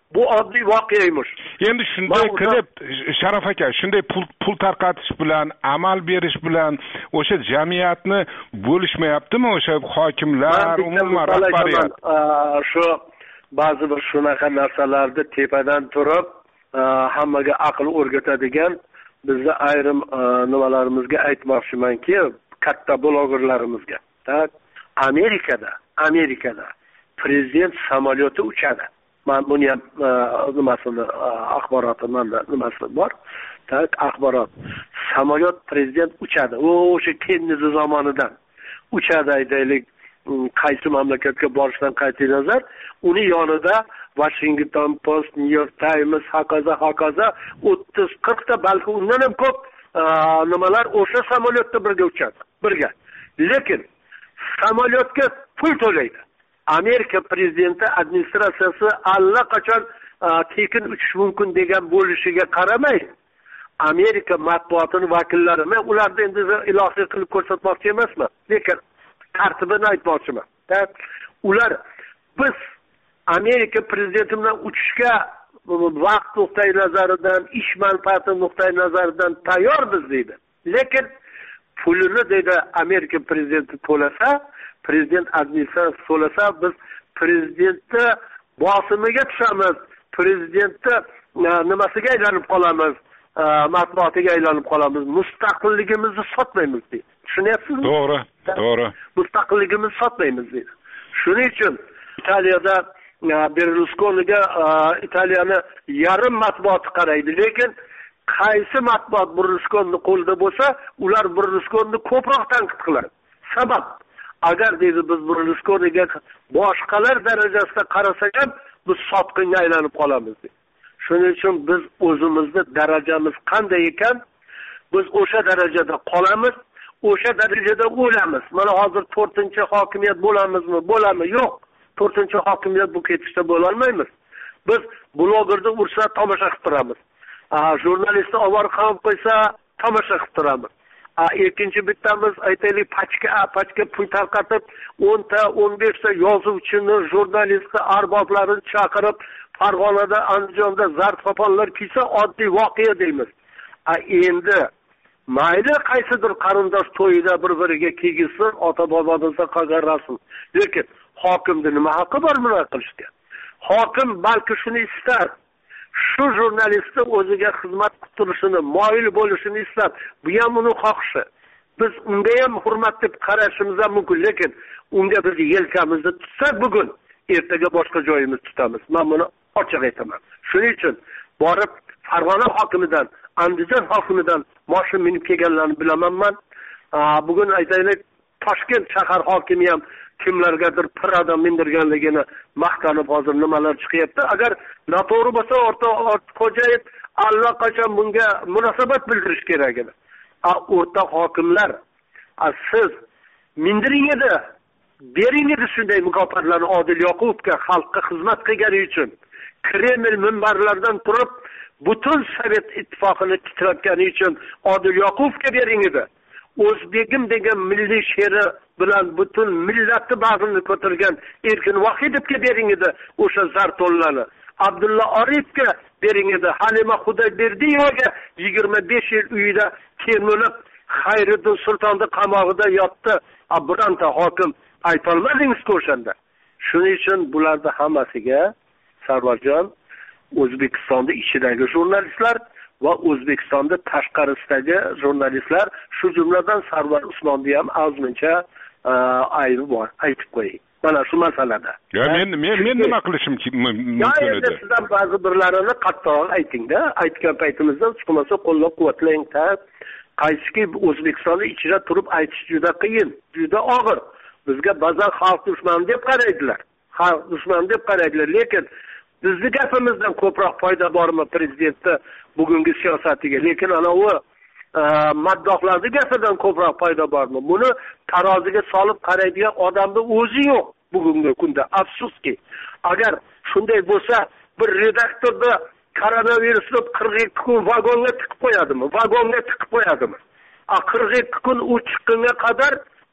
bu oddiy voqea emish. Endi shunday qilib Sharaf aka, shunday pul pul tarqatish bilan, amal berish bilan o'sha jamiyatni bo'lishmayaptimi o'sha hokimlar, umuman rahbariyat? Shu ba'zi bir shunaqa narsalarni tepadan turib hammaga aql o'rgatadigan bizni ayrim nimalarimizga aytmoqchimanki, katta blogerlarimizga. Amerikada, Amerikada prezident samolyoti uchadi. Men buni ham nimasini axboroti menda nimasi bor. Tak, axborot. Samolyot prezident uchadi. U o'sha Kennedy zamonidan uchadi aytaylik, qaysi mamlakatga borishdan qat'iy nazar, uni yonida Washington Post, New York Times, hokazo hokazo o'ttiz qirq ta balki undan ham ko'p nimalar o'sha samolyotda birga uchadi, birga. Lekin samolyotga pul to'laydi. Amerika prezidenti administratsiyasi allaqachon tekin uchish mumkin degan bo'lishiga qaramay, Amerika matbuotining vakillari, men ularni endi ilohiy qilib ko'rsatmoqchi emasman, lekin tartibini aytmoqchiman. Ular biz Amerika prezidenti bilan uchishga vaqt nuqtai nazaridan, ish manfaati nuqtai nazaridan tayyormiz deydi. Lekin pulini deydi Amerika prezidenti to'lasa, prezident administratsiyasi to'lasa, biz prezidentni bosimiga tushamiz, prezidentni nimasiga aylanib qolamiz, matbuotiga aylanib qolamiz, mustaqilligimizni sotmaymiz deydi. Tushunyapsizmi? To'g'ri, to'g'ri. Mustaqilligimizni sotmaymiz deydi. Shuning uchun Italiyada Berlusconiga Italiyani yarim matbuoti qaraydi, lekin qaysi matbuot Berlusconi qo'lida bo'lsa, ular Berlusconi ko'proq tanqid qiladi. Sabab, agar deydi biz Berlusconiga boshqalar darajasida qarasak ham biz sotqinga aylanib qolamiz deydi. Shuning uchun biz o'zimizni darajamiz qanday ekan, biz o'sha darajada qolamiz, o'sha darajada o'lamiz. Mana hozir to'rtinchi hokimiyat bo'lamizmi? Bo'lami? Yo'q. to'rtinchi hokimiyat bu ketishda bo'la olmaymiz. Biz blogerni ursa tomosha qilib turamiz. Jurnalistni ovora qilib qo'ysa tomosha qilib turamiz. Ikkinchi bittamiz aytaylik pachka, pachka pul tarqatib o'n ta, o'n besh ta yozuvchini, jurnalistni, arboblarini chaqirib Farg'onada, Andijonda zart-qoponlar kiysa oddiy voqea deymiz. Endi mayli qaysidir qarindosh to'yida bir-biriga kiygizsin, ota-bobomizdan qolgan rasm. Lekin hokimning nima haqqi bor buni qilishga? Hokim balki shuni istar. Shu jurnalistni o'ziga xizmat qilishini, moyil bo'lishini istab, bu ham uning xohishi. Biz unga ham hurmat deb qarashimiz ham mumkin, lekin unga biz yelkamizni tutsak bugun, ertaga boshqa joyimiz tutamiz. Men buni ochiq aytaman. Shuning uchun borib Farg'ona hokimidan, Andijon hokimidan mashina minib kelganlarni bilaman men. Bugun aytaylik Toshkent shahar hokimi ham kimlargadir pirada mindirganligini maqtanib hozir nimalar chiqyapti. Agar noto'g'ri bo'lsa, o'rta Xo'jayev allaqachon bunga munosabat bildirish kerak edi. O'rta hokimlar, siz mindiring edi, bering edi shunday mukofotlarni Odil Yoqubovga xalqqa xizmat qilgani uchun. Kreml minbarlaridan turib butun Sovet ittifoqini titratgani uchun Odil Yoqubovga bering edi. O'zbegim degan milliy she'ri bilan butun millatni bag'rini ko'targan Erkin Vohidovga bering edi o'sha zarto'llarni. Abdulla Orifga bering edi. Halima Xudoyberdiyevaga yigirma besh yil uyida termilib Xayriddin Sultonning qamog'ida yotdi. Bironta hokim aytolmadingiz-ku o'shanda. Shuning uchun bularning hammasiga Sarvarjon, O'zbekistonda ichidagi jurnalistlar va O'zbekistonda tashqarisidagi jurnalistlar, shu jumladan Sarvar Usmonning ham ozmuncha aybi bor, aytib qo'ying. Mana shu masalada. Ya men men men nima qilishim mumkin edi? Endi sizdan ba'zi birlarini qattiq ayting-da, aytgan paytimizda chiqmasa qo'llab-quvvatlang. Qaysiki O'zbekistonda ichida turib aytish juda qiyin, juda og'ir. Bizga ba'zan xalq dushmani deb qaraydilar. Xalq dushmani deb qaraydilar, lekin bizning gapimizdan ko'proq foyda bormi prezidentni bugungi siyosatiga? Lekin ana u maddohlarning gapidan ko'proq foyda bormi? Buni taroziga solib qaraydigan odamning o'zi yo'q bugungi kunda. Afsuski, agar shunday bo'lsa, bir redaktorda koronavirusni qirq ikki kun vagonga tiqib qo'yadimi? Vagonga tiqib qo'yadimi? A qirq ikki kun u chiqqunga qadar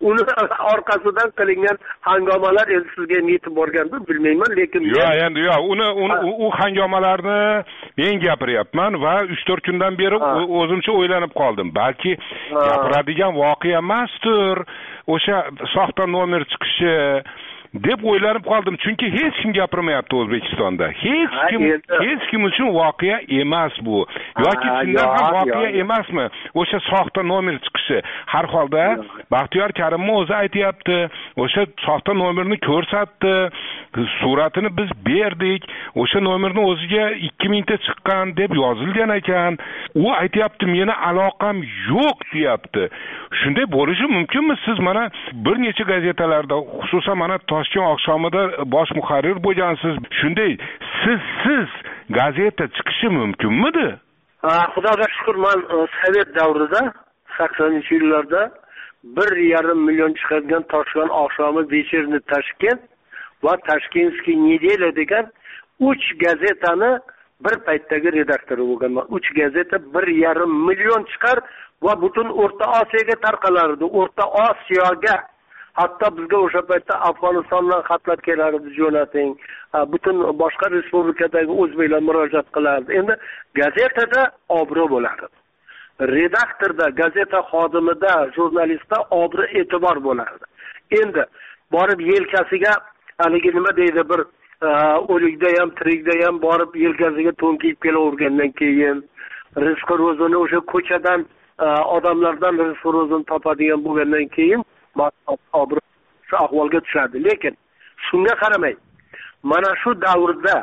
uni orqasidan qilingan hangomalar endi sizga yetib borgandir bilmayman, lekin yo'q endi yo'q uni u hangomalarni men gapiryapman va uch to'rt kundan beri o'zimcha o'ylanib qoldim, balki gapiradigan voqea emasdir o'sha soxta nomer chiqishi deb o'ylanib qoldim, chunki hech kim gapirmayapti O'zbekistonda. Hech kim hech kim uchun voqea emas bu. Yoki chindan ham voqea emasmi? O'sha soxta nomer chiqishi. Har holda Baxtiyor Karimov o'zi aytayapti, o'sha soxta nomerni ko'rsatdi, suratini biz berdik, o'sha nomerni o'ziga ikki ming ta chiqqan deb yozilgan ekan. U aytayapti, meni aloqam yo'q deyapti. Shunday bo'lishi mumkinmi? Siz mana bir necha gazetalarda, xususan mana Toshkent oqshomida bosh muharrir bo'lgansiz. Shunday siz siz gazeta chiqishi mumkinmidi? Ha, Xudoga shukr, men Sovet davrida saksoninchi yillarda bir yarim million chiqadigan Toshkent oqshomi, Вечерний Toshkent va Toshkentskiy Nedelya degan uch gazetani bir paytdagi redaktori bo'lganman. uch gazeta bir yarim million chiqar va butun O'rta Osiyoga tarqalardi. O'rta Osiyoga, hatto bizga o'sha paytda Afg'onistondan xatlar kelardi, jo'nating. Butun boshqa respublikadagi o'zbeklar murojaat qilardi. Endi gazetada obro' bo'lardi. Redaktorda, gazeta xodimida, jurnalistda obro' e'tibor bo'lardi. Endi borib yelkasiga haligi nima deydi, bir o'likda ham, tirikda ham borib yelkasiga to'nkiyib kelavergandan keyin rizqi ro'zini o'sha ko'chadan odamlardan rizqi ro'zini topadigan bo'lgandan keyin obro' shu ahvolga tushadi. Lekin shunga qaramay, mana shu davrda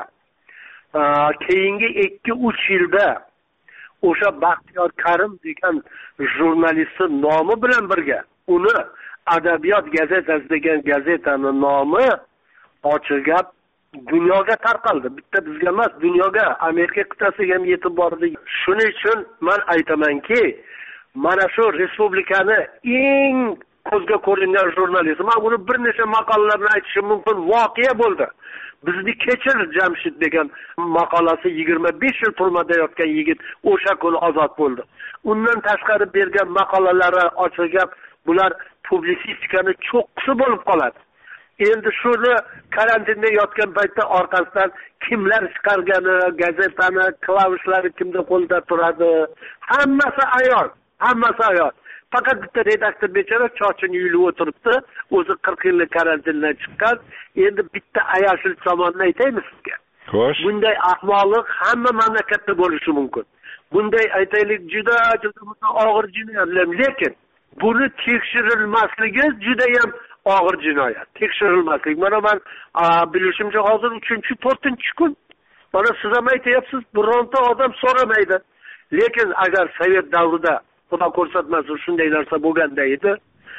keyingi ikki uch yilda o'sha Baxtiyor Karim degan jurnalistni nomi bilan birga uni Adabiyot gazetasi degan gazetani nomi ochiq gap dunyoga tarqaldi. Bitta bizga emas, dunyoga, Amerika qit'asiga ham yetib bordi. Shuning uchun men aytamanki, mana shu respublikani eng ko'zga ko'ringan jurnalist, men buni bir necha maqolalarni aytishim mumkin, voqea bo'ldi. Bizni Kechir Jamshid degan maqolasi yigirma besh yil turmada yotgan yigit o'sha kuni ozod bo'ldi. Undan tashqari bergan maqolalari ochiq gap, bular publisistikani cho'qqisi bo'lib qoladi. Endi shuni karantinda yotgan paytda orqasidan kimlar chiqargani, gazetani klavishlari kimda qo'lda turadi, hammasi ayol, hammasi ayol. Faqat bitta redaktor bechora chochini yulib o'tiribdi, o'zi qirq yillik karantindan chiqqan. Endi bitta ayashil tomonni aytaymi sizga? Xo'sh. Bunday ahmoqlik hamma mamlakatda bo'lishi mumkin. Bunday aytaylik juda juda og'ir jinoyatlar, lekin buni tekshirilmasligi juda ham og'ir jinoyat. Tekshirilmaslik. Mana men bilishimcha hozir uchinchi to'rtinchi kun. Mana siz ham aytayapsiz, bironta odam so'ramaydi. Lekin agar Sovet davrida Xudo ko'rsatmasin shunday narsa bo'lganda edi,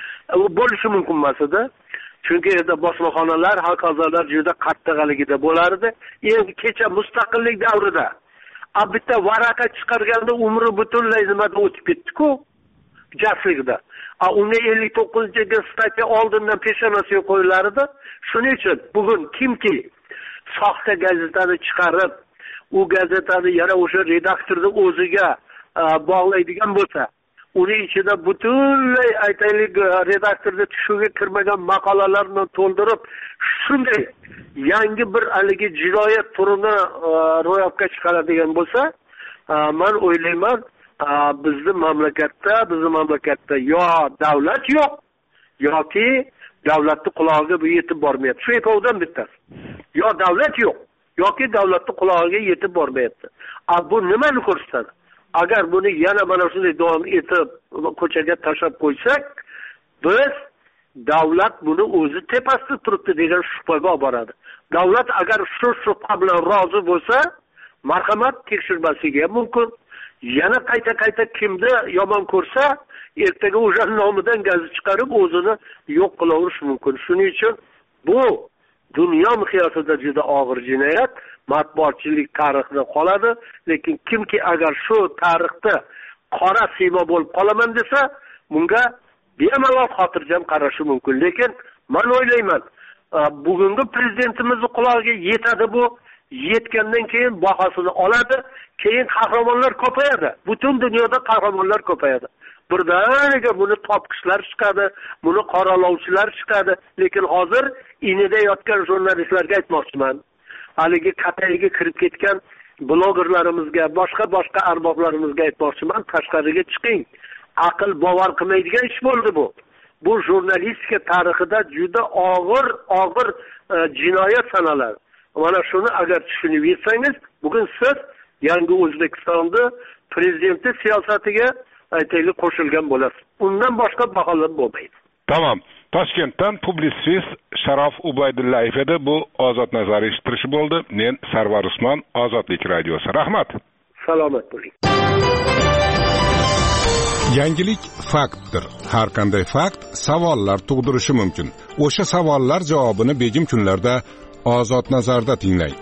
u bo'lishi mumkin emas edi. Chunki endi bosmaxonalar, hokazolar juda qattiqligida bo'lardi. Endi kecha mustaqillik davrida a bitta varaqa chiqarganda umri butunlay nimada o'tib ketdi-ku, jasligida. A unga ellik to'qqizinchi statya oldindan peshonasiga qo'yilardi. Shuning uchun bugun kimki soxta gazetani chiqarib, u gazetani yana o'sha redaktorni o'ziga bog'laydigan bo'lsa, uning ichida butunlay aytaylik redaktorga tushuviga kirmagan maqolalarni to'ldirib, shunday yangi bir haligi jinoyat turini ro'yobga chiqaradigan bo'lsa, men o'ylayman, bizning mamlakatda, bizning mamlakatda yo davlat yo'q, yoki davlatning qulog'iga bu yetib bormayapti. Shu ikkovidan bittasi. Yo davlat yo'q, yoki davlatning qulog'iga yetib bormayapti. A bu nimani ko'rsatadi? Agar buni yana mana shunday davom etib ko'chaga tashab qo'ysak, biz davlat buni o'zi tepasida turibdi degan shubhaga olib boradi. Davlat agar shu shubha bilan rozi bo'lsa, marhamat tekshirmasligi mumkin. Yana qayta-qayta kimni yomon ko'rsa, ertaga o'sha nomidan gazet chiqarib o'zini yo'q qilaverish mumkin. Shuning uchun bu dunyo miqyosida juda og'ir jinoyat, matbuotchilik tarixida qoladi, lekin kimki agar shu tarixda qora siymo bo'lib qolaman desa, bunga bemalol xotirjam qarashi mumkin. Lekin men o'ylayman, bugungi prezidentimizning qulog'iga yetadi bu, yetgandan keyin bahosini oladi, keyin qahramonlar ko'payadi. Butun dunyoda qahramonlar ko'payadi. birdaniga buni topqichlar chiqadi, buni qoralovchilar chiqadi. Lekin hozir inida yotgan jurnalistlarga aytmoqchiman. Haligi qatayiga kirib ketgan blogerlarimizga, boshqa boshqa arboblarimizga aytmoqchiman, tashqariga chiqing. Aql bovar qilmaydigan ish bo'ldi bu. Bu jurnalistika tarixida juda og'ir, og'ir e, jinoyat sanaladi. Mana shuni agar tushunib yetsangiz, bugun siz yangi O'zbekistonda prezidenti siyosatiga aytaylik qo'shilgan bo'lasiz. Undan boshqa baholab bo'lmaydi. Tamam. Toshkentdan publitsist Sharof Ubaydullayev edi. Bu Ozod nazar eshittirishi bo'ldi. Men Sarvar Usmon, Ozodlik radiosi. Rahmat. Salomat bo'ling. Yangilik faktdir. Har qanday fakt savollar tug'dirishi mumkin. O'sha savollar javobini begim kunlarda Ozod nazarda tinglang.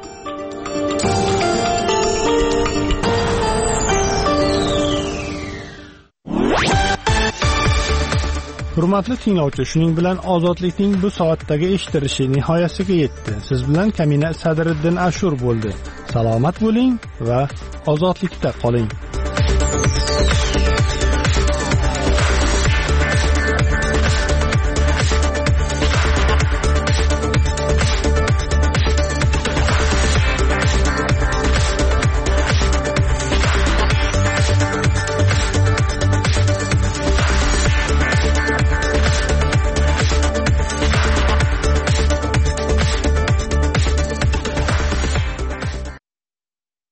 Hurmatli tinglovchi, shuning bilan Ozodlikning bu soatdagi eshittirishi nihoyasiga yetdi. Siz bilan Kamina Sadriddin Ashur bo'ldi. Salomat bo'ling va ozodlikda qoling.